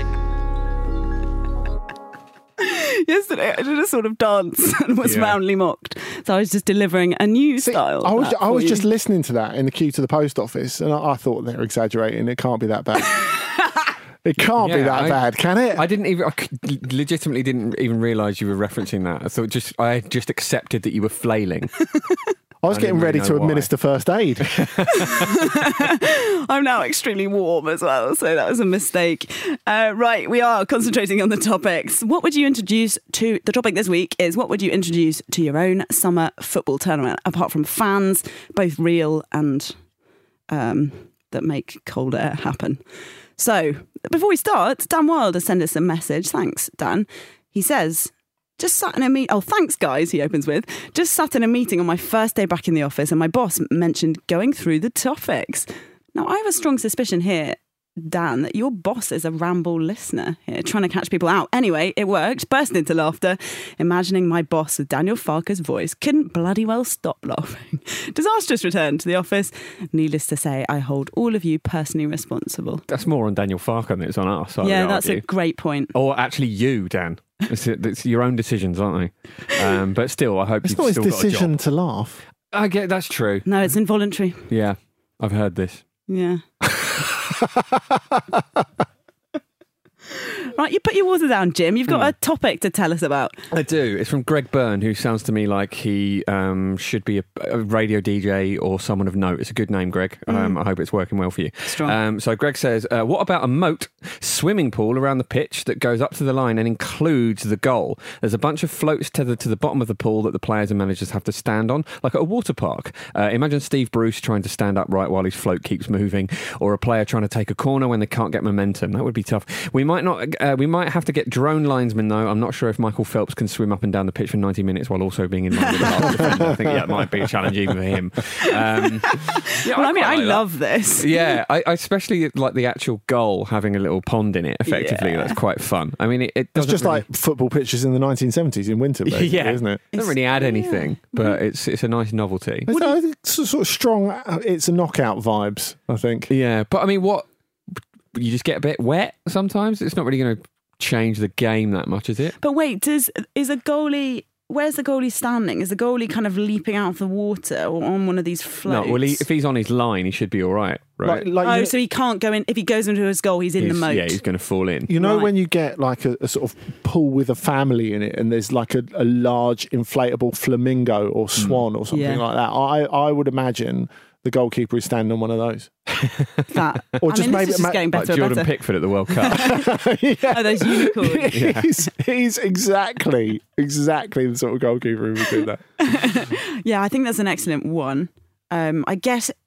Yesterday I did a sort of dance and was Yeah. roundly mocked. So I was just delivering a new See, style. I was, of that I was for just you. listening to that in the queue to the post office, and I, I thought they're exaggerating. It can't be that bad. It can't be Yeah, that I- bad, can it? I didn't even, I c- legitimately didn't even realise you were referencing that. I thought just, I just accepted that you were flailing. I was I getting didn't ready really to know why. administer first aid. I'm now extremely warm as well, so that was a mistake. Uh, right, we are concentrating on the topics. What would you introduce to... The topic this week is what would you introduce to your own summer football tournament, apart from fans, both real and um, that make cold air happen. So, before we start, Dan Wilder sent us a message. Thanks, Dan. He says... Just sat in a meet. Oh, thanks, guys, he opens with. Just sat in a meeting on my first day back in the office, and my boss mentioned going through the topics. Now, I have a strong suspicion here, Dan, that your boss is a Ramble listener here, trying to catch people out. Anyway, it worked. Burst into laughter, imagining my boss with Daniel Farker's voice. Couldn't bloody well stop laughing. Disastrous return to the office. Needless to say, I hold all of you personally responsible. That's more on Daniel Farker than it's on us. I yeah, would that's argue. a great point. Or actually you, Dan. It's, it's your own decisions, aren't they? Um, but still, I hope It's you've not his still got a decision job. to laugh. I get that's true. No, it's involuntary. Yeah, I've heard this. Yeah. Right, you put your water down, Jim. You've got Hmm. a topic to tell us about. I do. It's from Greg Byrne, who sounds to me like he um, should be a, a radio D J or someone of note. It's a good name, Greg. Um, I hope it's working well for you. Strong. Um, so Greg says, uh, what about a moat swimming pool around the pitch that goes up to the line and includes the goal? There's a bunch of floats tethered to the bottom of the pool that the players and managers have to stand on, like at a water park. Uh, imagine Steve Bruce trying to stand upright while his float keeps moving, or a player trying to take a corner when they can't get momentum. That would be tough. We might not. Uh, we might have to get drone linesmen, though. I'm not sure if Michael Phelps can swim up and down the pitch for ninety minutes while also being in line with the half defender. I think that might be a challenge even for him. Um, yeah, Well, I mean, quite I like that. love this. Yeah, I, I especially like the actual goal having a little pond in it. Effectively, Yeah. that's quite fun. I mean, it, it It's doesn't just really, like football pitches in the nineteen seventies in winter, basically, yeah, isn't it? doesn't really add anything, but it's it's a nice novelty. It's, uh, it's a sort of strong, uh, it's a knockout vibes, I think. Yeah, but I mean, what you just get a bit wet sometimes. It's not really going to change the game that much, is it? But wait, does is a goalie... Where's the goalie standing? Is the goalie kind of leaping out of the water or on one of these floats? No, well, he, if he's on his line, he should be all right, right? Like, like Oh, you, so he can't go in... If he goes into his goal, he's in the He's- moat. Yeah, he's going to fall in. you know Right. when you get like a, a sort of pool with a family in it and there's like a, a large inflatable flamingo or swan or something Yeah. like that, I, I would imagine the goalkeeper is standing on one of those. That. Or I just mean, maybe- this is just ma- getting Like better and Jordan better. Pickford at the World Cup. Oh, those unicorns. he's, he's exactly, exactly the sort of goalkeeper who would do that. Yeah, I think that's an excellent one. Um, I guess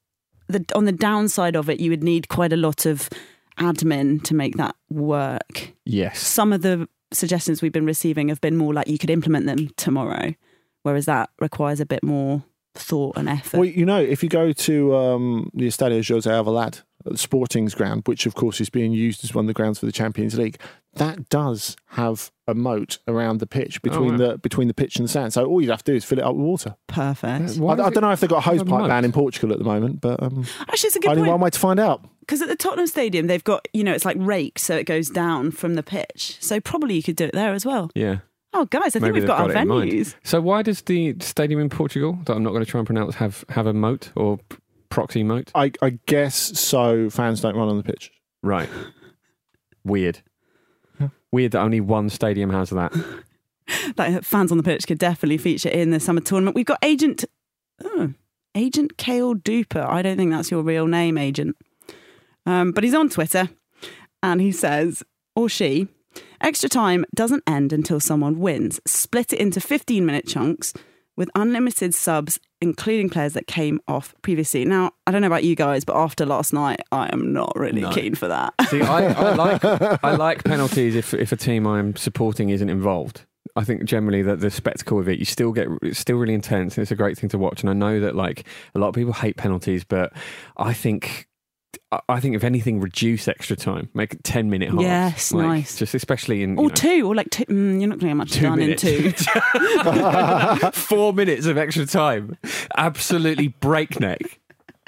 the on the downside of it, you would need quite a lot of admin to make that work. Yes. Some of the suggestions we've been receiving have been more like you could implement them tomorrow, whereas that requires a bit more thought and effort. Well, you know, if you go to um, the Estadio José Alvalade, the Sporting's ground, which of course is being used as one of the grounds for the Champions League, that does have a moat around the pitch between oh, wow. the between the pitch and the sand. So all you'd have to do is fill it up with water. Perfect. I, I don't know if they've got a hose pipe moat? ban in Portugal at the moment, but um, Actually, it's a good only point. one way to find out. Because at the Tottenham Stadium, they've got, you know, it's like raked, so it goes down from the pitch. So probably you could do it there as well. Yeah. Oh, guys, I think Maybe we've they've got, got our it in mind. venues. So why does the stadium in Portugal, that I'm not going to try and pronounce, have, have a moat or p- proxy moat? I, I guess so fans don't run on the pitch. Right. Weird. Weird that only one stadium has that. That fans on the pitch could definitely feature in the summer tournament. We've got Agent oh, Agent Kale Duper. I don't think that's your real name, Agent. Um, but he's on Twitter and he says, or she, extra time doesn't end until someone wins. Split it into fifteen minute chunks with unlimited subs, including players that came off previously. Now, I don't know about you guys, but after last night, I am not really No. keen for that. See, I, I like I like penalties if if a team I'm supporting isn't involved. I think generally that the spectacle of it, you still get, it's still really intense and it's a great thing to watch. And I know that like a lot of people hate penalties, but I think I think if anything, reduce extra time, make it ten minute halves. Yes, like, nice. Just especially in Or you know, two, or like two. Mm, you're not going to get much two done minutes. in two. Four minutes of extra time, absolutely breakneck.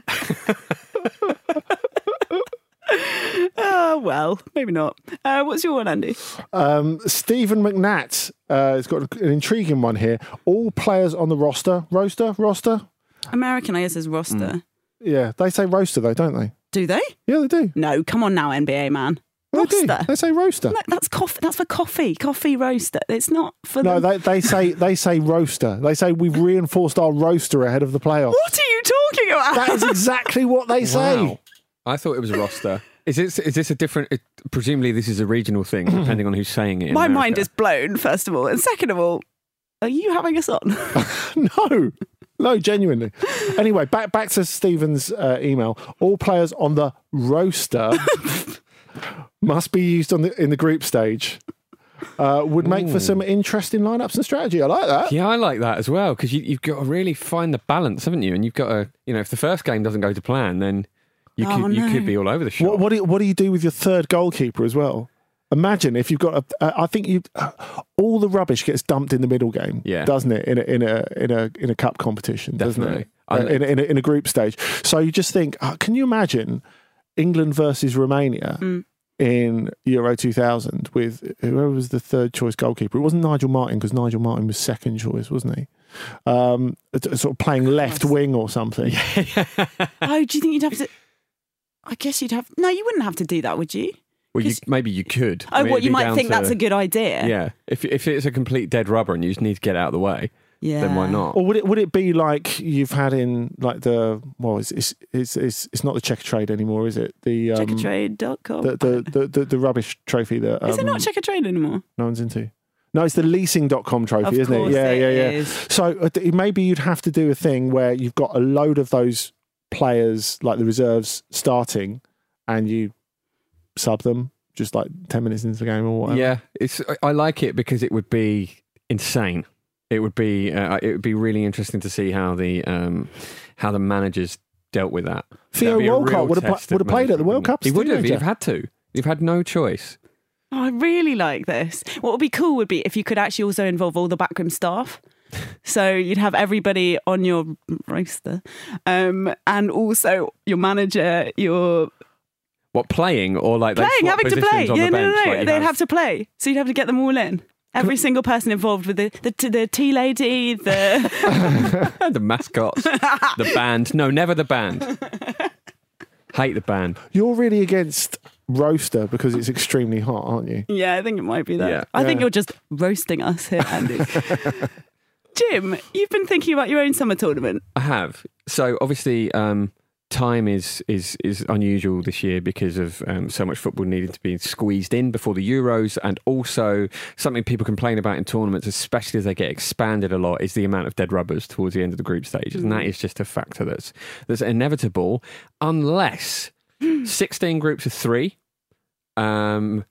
Oh, well, maybe not. Uh, what's your one, Andy? Um, Stephen McNatt uh, has got an intriguing one here. All players on the roster, roster, roster. American, I guess, is roster. Mm. Yeah, they say roster though, don't they? Do they? Yeah, they do. No, come on now, N B A man. They do. Roster. They say roster. No, that's coffee. That's for coffee. Coffee roaster. It's not for. No, the... they they say they say roster. They say we've reinforced our roster ahead of the playoffs. What are you talking about? That is exactly what they say. Wow. I thought it was a roster. Is this is this a different? It, presumably, this is a regional thing, depending on who's saying it. In My America. mind is blown. First of all, and second of all, are you having us on? No. No, genuinely. Anyway, back back to Stephen's uh, email. All players on the roster must be used on the in the group stage. Uh, would make Ooh. for some interesting lineups and strategy. I like that. Yeah, I like that as well because you, you've got to really find the balance, haven't you? And you've got to, you know, if the first game doesn't go to plan, then you Oh, could you no. could be all over the shop. What, what do you, what do you do with your third goalkeeper as well? Imagine if you've got a. Uh, I think you. Uh, all the rubbish gets dumped in the middle game, Yeah. doesn't it? In a in a in a in a cup competition, Definitely. doesn't it? Uh, in, a, in, a, in a group stage. So you just think, uh, can you imagine England versus Romania Mm. in Euro two thousand with whoever was the third choice goalkeeper? It wasn't Nigel Martin because Nigel Martin was second choice, wasn't he? Um, sort of playing left wing or something. Oh, do you think you'd have to? I guess you'd have. No, you wouldn't have to do that, would you? Well, you, 'Cause- maybe you could. Oh, I mean, what it'd you be might down think to- that's a good idea. Yeah, if if it's a complete dead rubber and you just need to get out of the way, Yeah. then why not? Or would it would it be like you've had in like the well, it's it's it's it's, it's not the checker trade anymore, is it? The um, Checkertrade dot com. the, the, the the the rubbish trophy that um, Is it not Checkertrade anymore? no one's into. No, it's the leasing dot com trophy, Of isn't course it? Yeah, it yeah, yeah. is. So uh, th- maybe you'd have to do a thing where you've got a load of those players, like the reserves, starting, and you sub them just like ten minutes into the game or whatever. Yeah, it's. I- I like it because it would be insane. It would be. Uh, it would be really interesting to see how the um, how the managers dealt with that. Theo That'd be a Walcott real would have pla- test would of have played at the management, World wouldn't Cup. He would have. teenager. You've had to. You've had no choice. Oh, I really like this. What would be cool would be if you could actually also involve all the backroom staff. So you'd have everybody on your roster, um, and also your manager, your What, playing or like they playing, swap having to play. positions on Yeah, the no, bench? no, no. like you They'd have- have to play. So you'd have to get them all in. Every single person involved with the the, the tea lady, the the mascots, the band. No, never the band. Hate the band. You're really against roaster because it's extremely hot, aren't you? yeah, I think it might be that. Yeah. I think Yeah. you're just roasting us here, Andy. Jim, you've been thinking about your own summer tournament. I have. So obviously, um, time is is is unusual this year because of um, so much football needing to be squeezed in before the Euros, and also something people complain about in tournaments, especially as they get expanded a lot, is the amount of dead rubbers towards the end of the group stages, and that is just a factor that's that's inevitable unless sixteen groups of three. Um,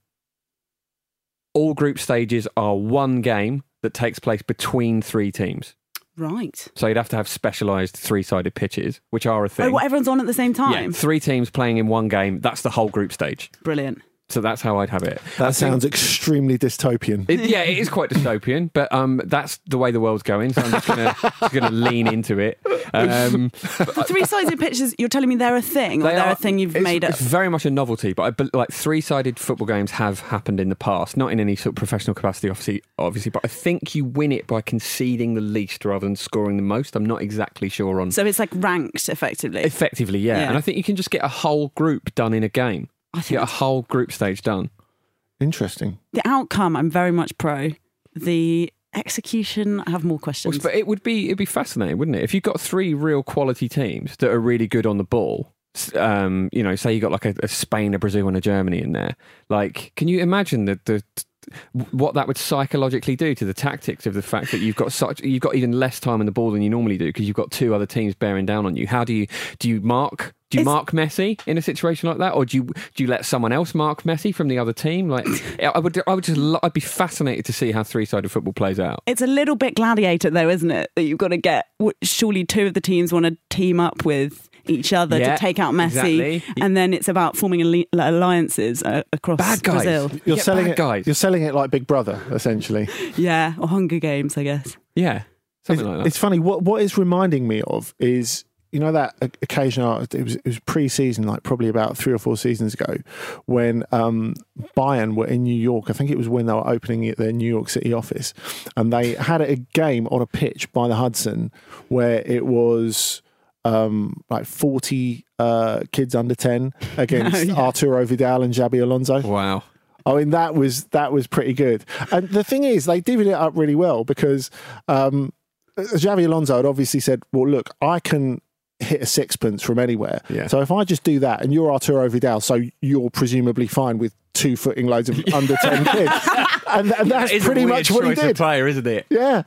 all group stages are one game that takes place between three teams. Right. So you'd have to have specialised three-sided pitches, which are a thing. Oh, what, everyone's on at the same time? Yeah, three teams playing in one game. That's the whole group stage. Brilliant. So that's how I'd have it. That sounds extremely dystopian. It, yeah, it is quite dystopian, but um, that's the way the world's going. So I'm just going to lean into it. Um, Three-sided pitches, you're telling me they're a thing, or they they're are, a thing you've it's, made up? It's very much a novelty, but I, but like three-sided football games have happened in the past, not in any sort of professional capacity, obviously, obviously. But I think you win it by conceding the least rather than scoring the most. I'm not exactly sure on. So it's like ranked, effectively. Effectively, yeah. Yeah. And I think you can just get a whole group done in a game. I think Get a whole group stage done. Interesting. The outcome, I'm very much pro. The execution, I have more questions. But it would be it'd be fascinating, wouldn't it? If you've got three real quality teams that are really good on the ball, um, you know, say you got like a, a Spain, a Brazil, and a Germany in there. Like, can you imagine the the what that would psychologically do to the tactics of the fact that you've got such you've got even less time on the ball than you normally do because you've got two other teams bearing down on you? How do you do you mark? Do you it's, mark Messi in a situation like that, or do you do you let someone else mark Messi from the other team? Like, I would, I would just, I'd be fascinated to see how three-sided football plays out. It's a little bit gladiator, though, isn't it? That you've got to get. Surely, two of the teams want to team up with each other yeah, to take out Messi, exactly. and then it's about forming alliances uh, across bad guys. Brazil. You're Get selling bad it. Guys. You're selling it like Big Brother, essentially. Yeah, or Hunger Games, I guess. Yeah, something it's, like that. It's funny. What what is reminding me of is. You know that occasion, it was, it was pre-season, like probably about three or four seasons ago, when um, Bayern were in New York. I think it was when they were opening their New York City office. And they had a game on a pitch by the Hudson where it was um, like forty uh, kids under ten against Oh, yeah. Arturo Vidal and Xabi Alonso. Wow. I mean, that was that was pretty good. And the thing is, they divvied it up really well because um, Xabi Alonso had obviously said, well, look, I can hit a sixpence from anywhere. Yeah. So if I just do that and you're Arturo Vidal, so you're presumably fine with two footing loads of under ten kids. And, and that's That pretty a much what he choice of did. player, isn't it? Yeah.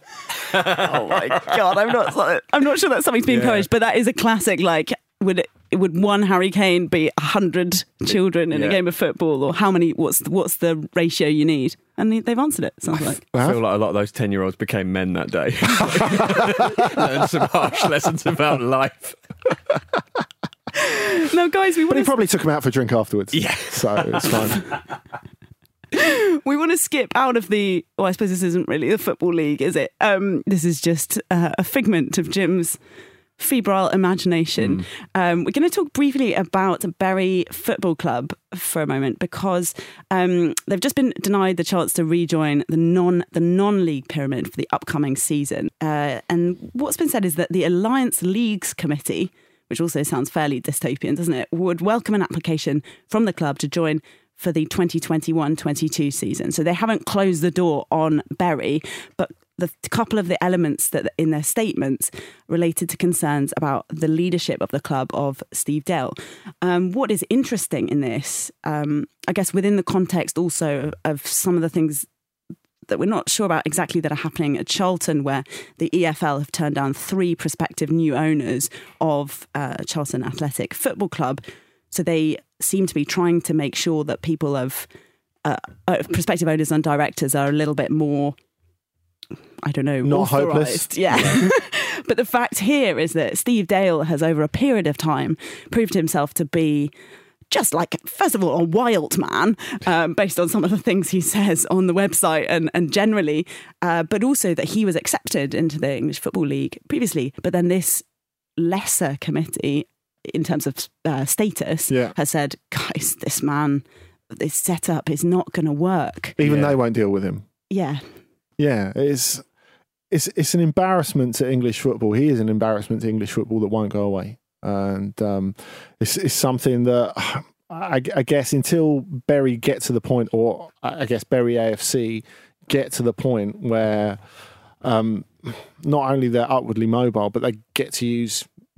Oh my God, I'm not I'm not sure that's something to be Yeah. encouraged, but that is a classic. Like, would it, would one Harry Kane be a hundred children in Yeah. a game of football, or how many? What's what's the ratio you need? And they've answered it. Sounds like. I feel like a lot of those ten-year-olds became men that day. Learned some harsh lessons about life. No, guys, we But want he to probably took him out for a drink afterwards. Yeah. So it's fine. we want to skip out of the. Well, I suppose this isn't really the football league, is it? Um, this is just uh, a figment of Jim's febrile imagination. Mm. Um, we're going to talk briefly about Bury Football Club for a moment because um, they've just been denied the chance to rejoin the non the non-league pyramid for the upcoming season. Uh, and what's been said is that the Alliance Leagues Committee, which also sounds fairly dystopian, doesn't it, would welcome an application from the club to join for the twenty twenty-one twenty-two season. So they haven't closed the door on Bury, but the couple of the elements that in their statements related to concerns about the leadership of the club of Steve Dale. Um, what is interesting in this, um, I guess within the context also of, of some of the things that we're not sure about exactly that are happening at Charlton, where the E F L have turned down three prospective new owners of uh, Charlton Athletic Football Club. So they seem to be trying to make sure that people of uh, uh, prospective owners and directors are a little bit more, I don't know, Not authorised. hopeless. Yeah. But the fact here is that Steve Dale has, over a period of time, proved himself to be just like, first of all, a wild man, um, based on some of the things he says on the website and, and generally, uh, but also that he was accepted into the English Football League previously. But then this lesser committee, in terms of uh, status, Yeah. has said, guys, this man, this setup is not going to work. Even Yeah. they won't deal with him. Yeah. Yeah, it's it's it's an embarrassment to English football. He is an embarrassment to English football that won't go away, and um, it's, it's something that I, I guess until Bury get to the point, or I guess Bury A F C get to the point where um, not only they're upwardly mobile, but they get to use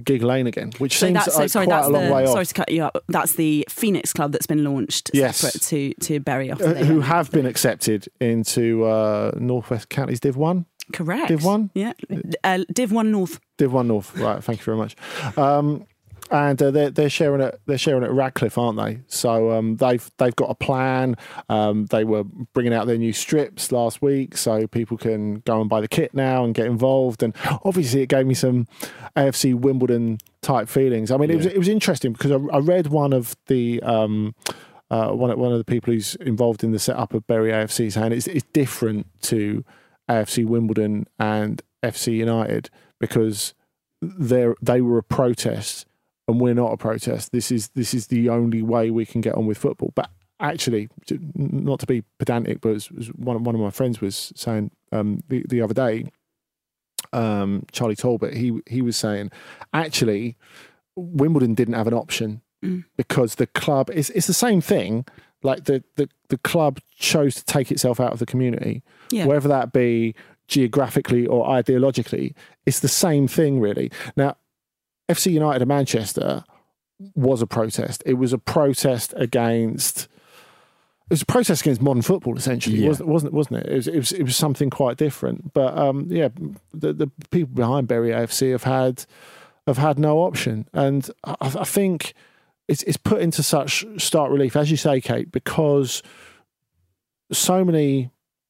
Gig Lane again, which So seems that's, so, like sorry, quite that's a long the, way sorry off. to cut you up. That's the Phoenix Club that's been launched Yes. separate to, to Bury after Uh, they who went. have been accepted into uh, North West Counties Div one? Correct. Div one? Yeah. Uh, Div one North. Div one North, right, thank you very much. Um, and uh, they're they're sharing it. They're sharing it at Radcliffe, aren't they? So um, they've they've got a plan. Um, they were bringing out their new strips last week, so people can go and buy the kit now and get involved. And obviously, it gave me some A F C Wimbledon type feelings. I mean, it was it was interesting because I, I read one of the. Um, uh, one of, one of the people who's involved in the setup of Bury A F C saying it's, it's different to A F C Wimbledon and F C United because they they were a protest and we're not a protest. This is this is the only way we can get on with football. But actually, not to be pedantic, but as, as one one of my friends was saying um, the the other day, um, Charlie Talbot, he he was saying actually Wimbledon didn't have an option mm. because the club is it's the same thing. Like the, the, the club chose to take itself out of the community, yeah. whether that be geographically or ideologically. It's the same thing, really. Now, F C United of Manchester was a protest. It was a protest against. It was a protest against modern football, essentially, yeah. wasn't wasn't it? Wasn't it? It was, it was it was something quite different. But um, yeah, the the people behind Bury A F C have had have had no option, and I, I think. It's it's put into such stark relief, as you say, Kate, because so many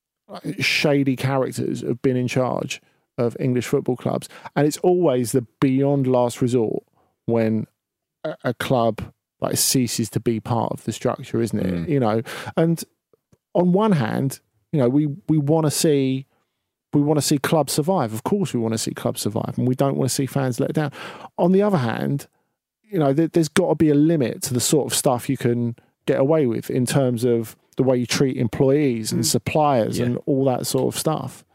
shady characters have been in charge of English football clubs, and it's always the beyond last resort when a, a club like ceases to be part of the structure, isn't it? Mm. You know, and on one hand, you know, we we want to see. We want to see clubs survive. Of course, we want to see clubs survive, and we don't want to see fans let down. On the other hand, you know, there's got to be a limit to the sort of stuff you can get away with in terms of the way you treat employees and suppliers yeah. and all that sort of stuff.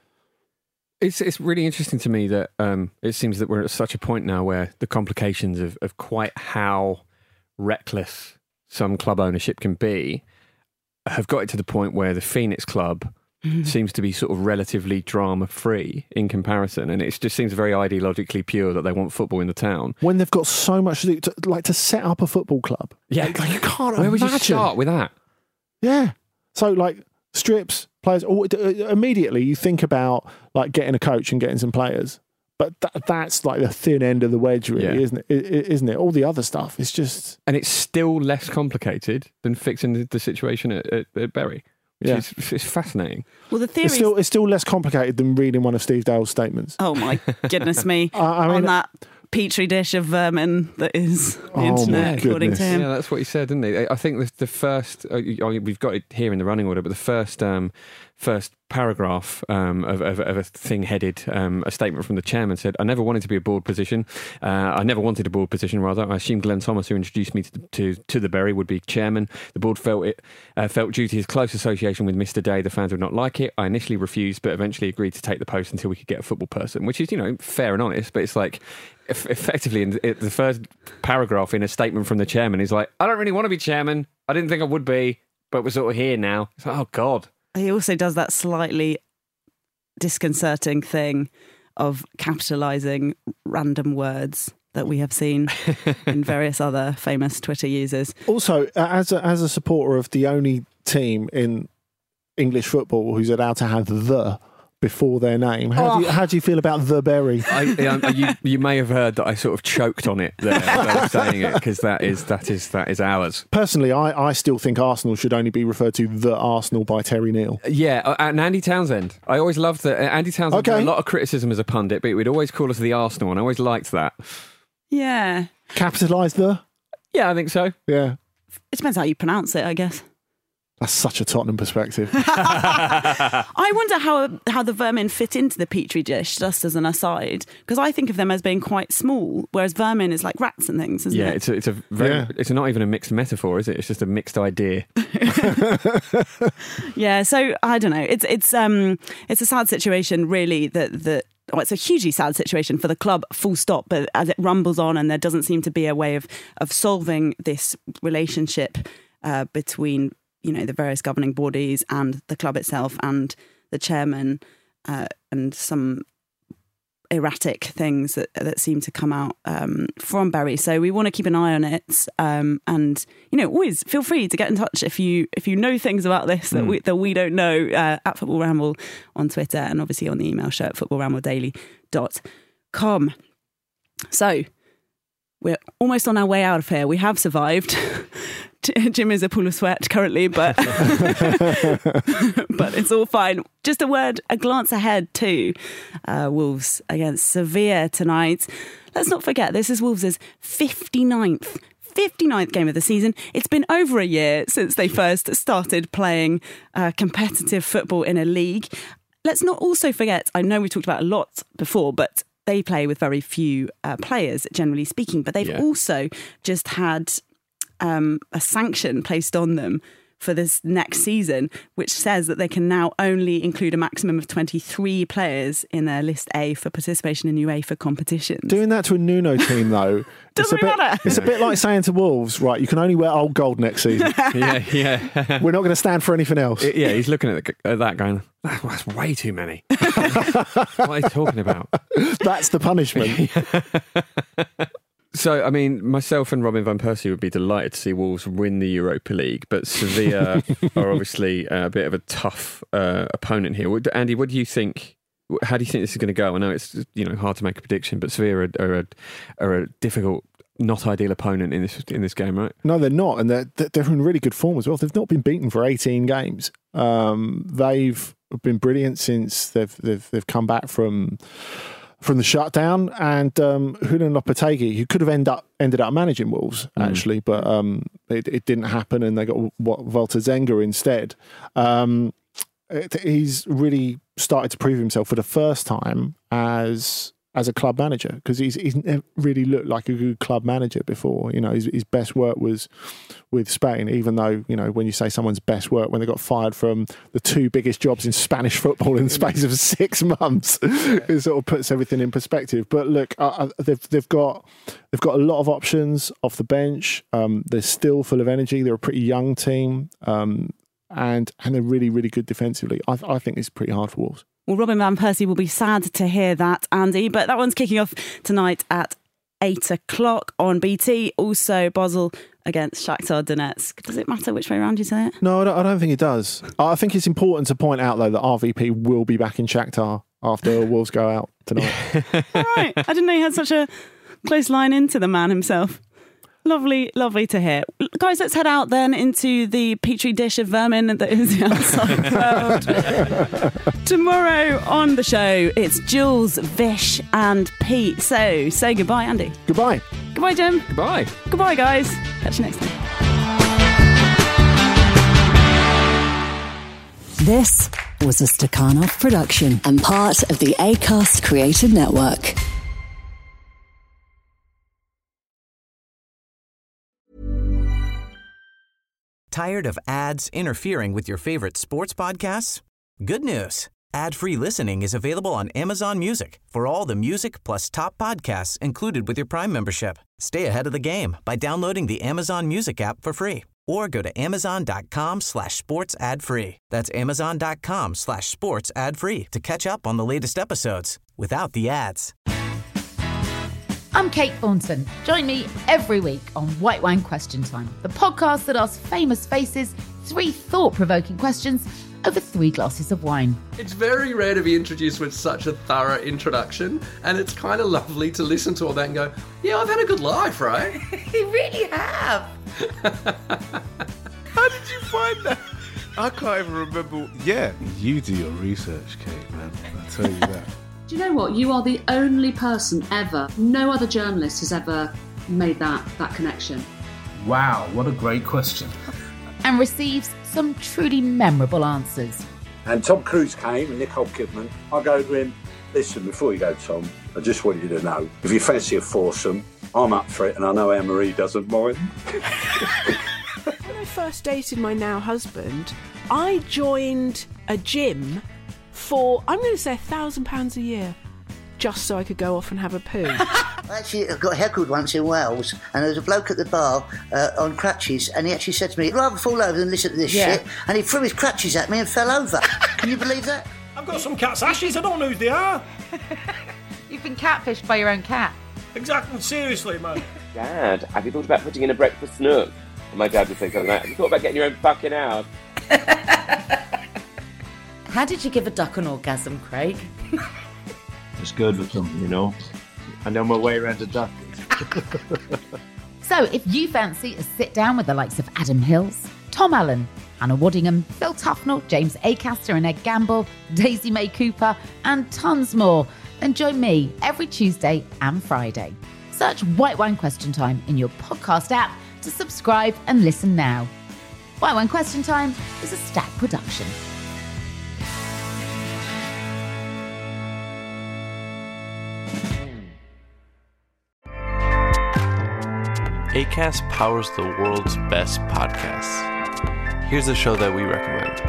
It's it's really interesting to me that um, it seems that we're at such a point now where the complications of, of quite how reckless some club ownership can be have got it to the point where the Phoenix Club seems to be sort of relatively drama-free in comparison, and it just seems very ideologically pure that they want football in the town. When they've got so much to do, to, like to set up a football club. Yeah. Like, like you can't Where imagine. would you start with that? Yeah. So like strips, players, all, immediately you think about like getting a coach and getting some players. But th- that's like the thin end of the wedge, really, yeah. isn't it? I- isn't it? All the other stuff is just... And it's still less complicated than fixing the, the situation at, at, at Bury. Yeah. It's, it's fascinating. Well, the theory it's still, it's still less complicated than reading one of Steve Dale's statements. Oh my goodness me! uh, I mean, on that petri dish of vermin that is the oh internet, according to him. Yeah, that's what he said, didn't he? I think the, the first uh, we've got it here in the running order, but the first um, first paragraph um, of, of, of a thing headed um, a statement from the chairman said, "I never wanted to be a board position. Uh, I never wanted a board position. Rather, I assumed Glenn Thomas, who introduced me to the, to, to the Bury, would be chairman. The board felt it uh, felt due to his close association with Mister Day, the fans would not like it. I initially refused, but eventually agreed to take the post until we could get a football person," which is, you know, fair and honest. But it's like effectively in the first paragraph in a statement from the chairman is like, "I don't really want to be chairman. I didn't think I would be, but we're sort of here now." It's like, oh God. He also does that slightly disconcerting thing of capitalising random words that we have seen in various other famous Twitter users. Also, as a, as a supporter of the only team in English football who's allowed to have the before their name, how, oh. do, you, how do you feel about the Bury? I, um, you, you may have heard that I sort of choked on it there as I was saying it, because that is that is that is ours. Personally, I, I still think Arsenal should only be referred to the Arsenal by Terry Neal. Yeah, and Andy Townsend. I always loved that. Andy Townsend okay. got a lot of criticism as a pundit, but he would always call us the Arsenal, and I always liked that. Yeah. Capitalise the? Yeah, I think so. Yeah. It depends how you pronounce it, I guess. That's such a Tottenham perspective. I wonder how how the vermin fit into the petri dish, just as an aside, because I think of them as being quite small, whereas vermin is like rats and things, isn't yeah, it? it's a, it's a very, yeah. it's not even a mixed metaphor, is it? It's just a mixed idea. Yeah, so I don't know. It's it's um it's a sad situation, really. That that. Oh, it's a hugely sad situation for the club, full stop. But as it rumbles on, and there doesn't seem to be a way of of solving this relationship uh, between, you know, the various governing bodies and the club itself and the chairman uh, and some erratic things that, that seem to come out um, from Bury. So we want to keep an eye on it, um, and you know, always feel free to get in touch if you if you know things about this that mm. we that we don't know, uh, at Football Ramble on Twitter, and obviously on the email show at football ramble daily dot com. So we're almost on our way out of here. We have survived. Jim is a pool of sweat currently, but but it's all fine. Just a word, a glance ahead to uh, Wolves against Sevilla tonight. Let's not forget, this is Wolves' fifty-ninth fifty-ninth game of the season. It's been over a year since they first started playing uh, competitive football in a league. Let's not also forget, I know we talked about a lot before, but they play with very few uh, players, generally speaking, but they've yeah. also just had Um, a sanction placed on them for this next season, which says that they can now only include a maximum of twenty-three players in their List A for participation in UEFA competitions. Doing that to a Nuno team, though, Doesn't it's, a bit, matter. it's a bit like saying to Wolves, right, you can only wear old gold next season. yeah, yeah. We're not going to stand for anything else. It, yeah, he's looking at, the, at that going, that's way too many. What are you talking about? That's the punishment. So, I mean, myself and Robin van Persie would be delighted to see Wolves win the Europa League, but Sevilla are obviously a bit of a tough uh, opponent here. Andy, what do you think? How do you think this is going to go? I know it's, you know, hard to make a prediction, but Sevilla are, are, a, are a difficult, not ideal opponent in this in this game, right? No, they're not, and they're they're in really good form as well. They've not been beaten for eighteen games. Um, they've been brilliant since they've they've they've come back from. from the shutdown, and um, Julian Lopetegui, who could have end up, ended up managing Wolves, actually, mm. but um, it, it didn't happen, and they got what, Walter Zenga instead. Um, it, he's really started to prove himself for the first time as as a club manager, because he's he's never really looked like a good club manager before. You know, his, his best work was with Spain, even though, you know, when you say someone's best work, when they got fired from the two biggest jobs in Spanish football in the space of six months, it sort of puts everything in perspective. But look, uh, they've they've got they've got a lot of options off the bench. Um, they're still full of energy. They're a pretty young team, um, and and they're really really good defensively. I, I think it's pretty hard for Wolves. Well, Robin van Persie will be sad to hear that, Andy, but that one's kicking off tonight at eight o'clock on B T. Also, Basel against Shakhtar Donetsk. Does it matter which way around you say it? No, I don't, I don't think it does. I think it's important to point out, though, that R V P will be back in Shakhtar after Wolves go out tonight. All right. I didn't know you had such a close line into the man himself. Lovely, lovely to hear. Guys, let's head out then into the petri dish of vermin that is the outside world. Tomorrow on the show, it's Jules, Vish and Pete. So, say goodbye, Andy. Goodbye. Goodbye, Jim. Goodbye. Goodbye, guys. Catch you next time. This was a Stakhanov production and part of the Acast Creative Network. Tired of ads interfering with your favorite sports podcasts? Good news. Ad-free listening is available on Amazon Music for all the music plus top podcasts included with your Prime membership. Stay ahead of the game by downloading the Amazon Music app for free or go to amazon.com slash sports ad free. That's amazon.com slash sports ad free to catch up on the latest episodes without the ads. I'm Kate Thornton. Join me every week on White Wine Question Time, the podcast that asks famous faces three thought-provoking questions over three glasses of wine. It's very rare to be introduced with such a thorough introduction, and it's kind of lovely to listen to all that and go, yeah, I've had a good life, right? You really have. How did you find that? I can't even remember. Yeah, you do your research, Kate, man. I'll tell you that. Do you know what? You are the only person ever, no other journalist has ever made that, that connection. Wow, what a great question. And receives some truly memorable answers. And Tom Cruise came and Nicole Kidman. I go to him, listen, before you go, Tom, I just want you to know, if you fancy a foursome, I'm up for it, and I know Anne-Marie doesn't mind. When I first dated my now husband, I joined a gym for, I'm going to say, a thousand pounds a year, just so I could go off and have a poo. I actually got heckled once in Wales, and there was a bloke at the bar uh, on crutches, and he actually said to me, I'd rather fall over than listen to this yeah. shit, and he threw his crutches at me and fell over. Can you believe that? I've got some cat's ashes, I don't know who they are. You've been catfished by your own cat. Exactly, seriously, man. Dad, have you thought about putting in a breakfast nook? And my dad would say something like, have you thought about getting your own fucking house? How did you give a duck an orgasm, Craig? It's good with them, you know. I know my way around a duck. So if you fancy a sit down with the likes of Adam Hills, Tom Allen, Hannah Waddingham, Phil Tufnell, James Acaster and Ed Gamble, Daisy May Cooper, and tons more, then join me every Tuesday and Friday. Search White Wine Question Time in your podcast app to subscribe and listen now. White Wine Question Time is a Stack production. Acast powers the world's best podcasts. Here's a show that we recommend.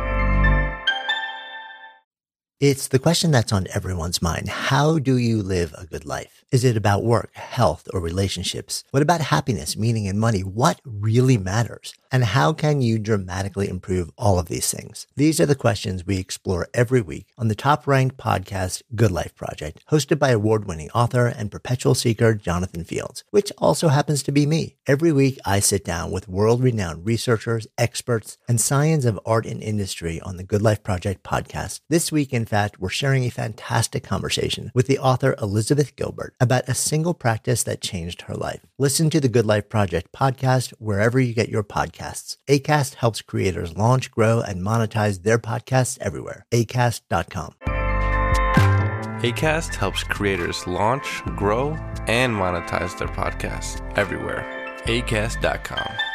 It's the question that's on everyone's mind. How do you live a good life? Is it about work, health, or relationships? What about happiness, meaning, and money? What really matters? And how can you dramatically improve all of these things? These are the questions we explore every week on the top-ranked podcast Good Life Project, hosted by award-winning author and perpetual seeker Jonathan Fields, which also happens to be me. Every week, I sit down with world-renowned researchers, experts, and science of art and industry on the Good Life Project podcast. This week, in fact, we're sharing a fantastic conversation with the author Elizabeth Gilbert about a single practice that changed her life. Listen to the Good Life Project podcast wherever you get your podcasts. Acast helps creators launch, grow, and monetize their podcasts everywhere. acast dot com. Acast helps creators launch, grow, and monetize their podcasts everywhere. acast dot com.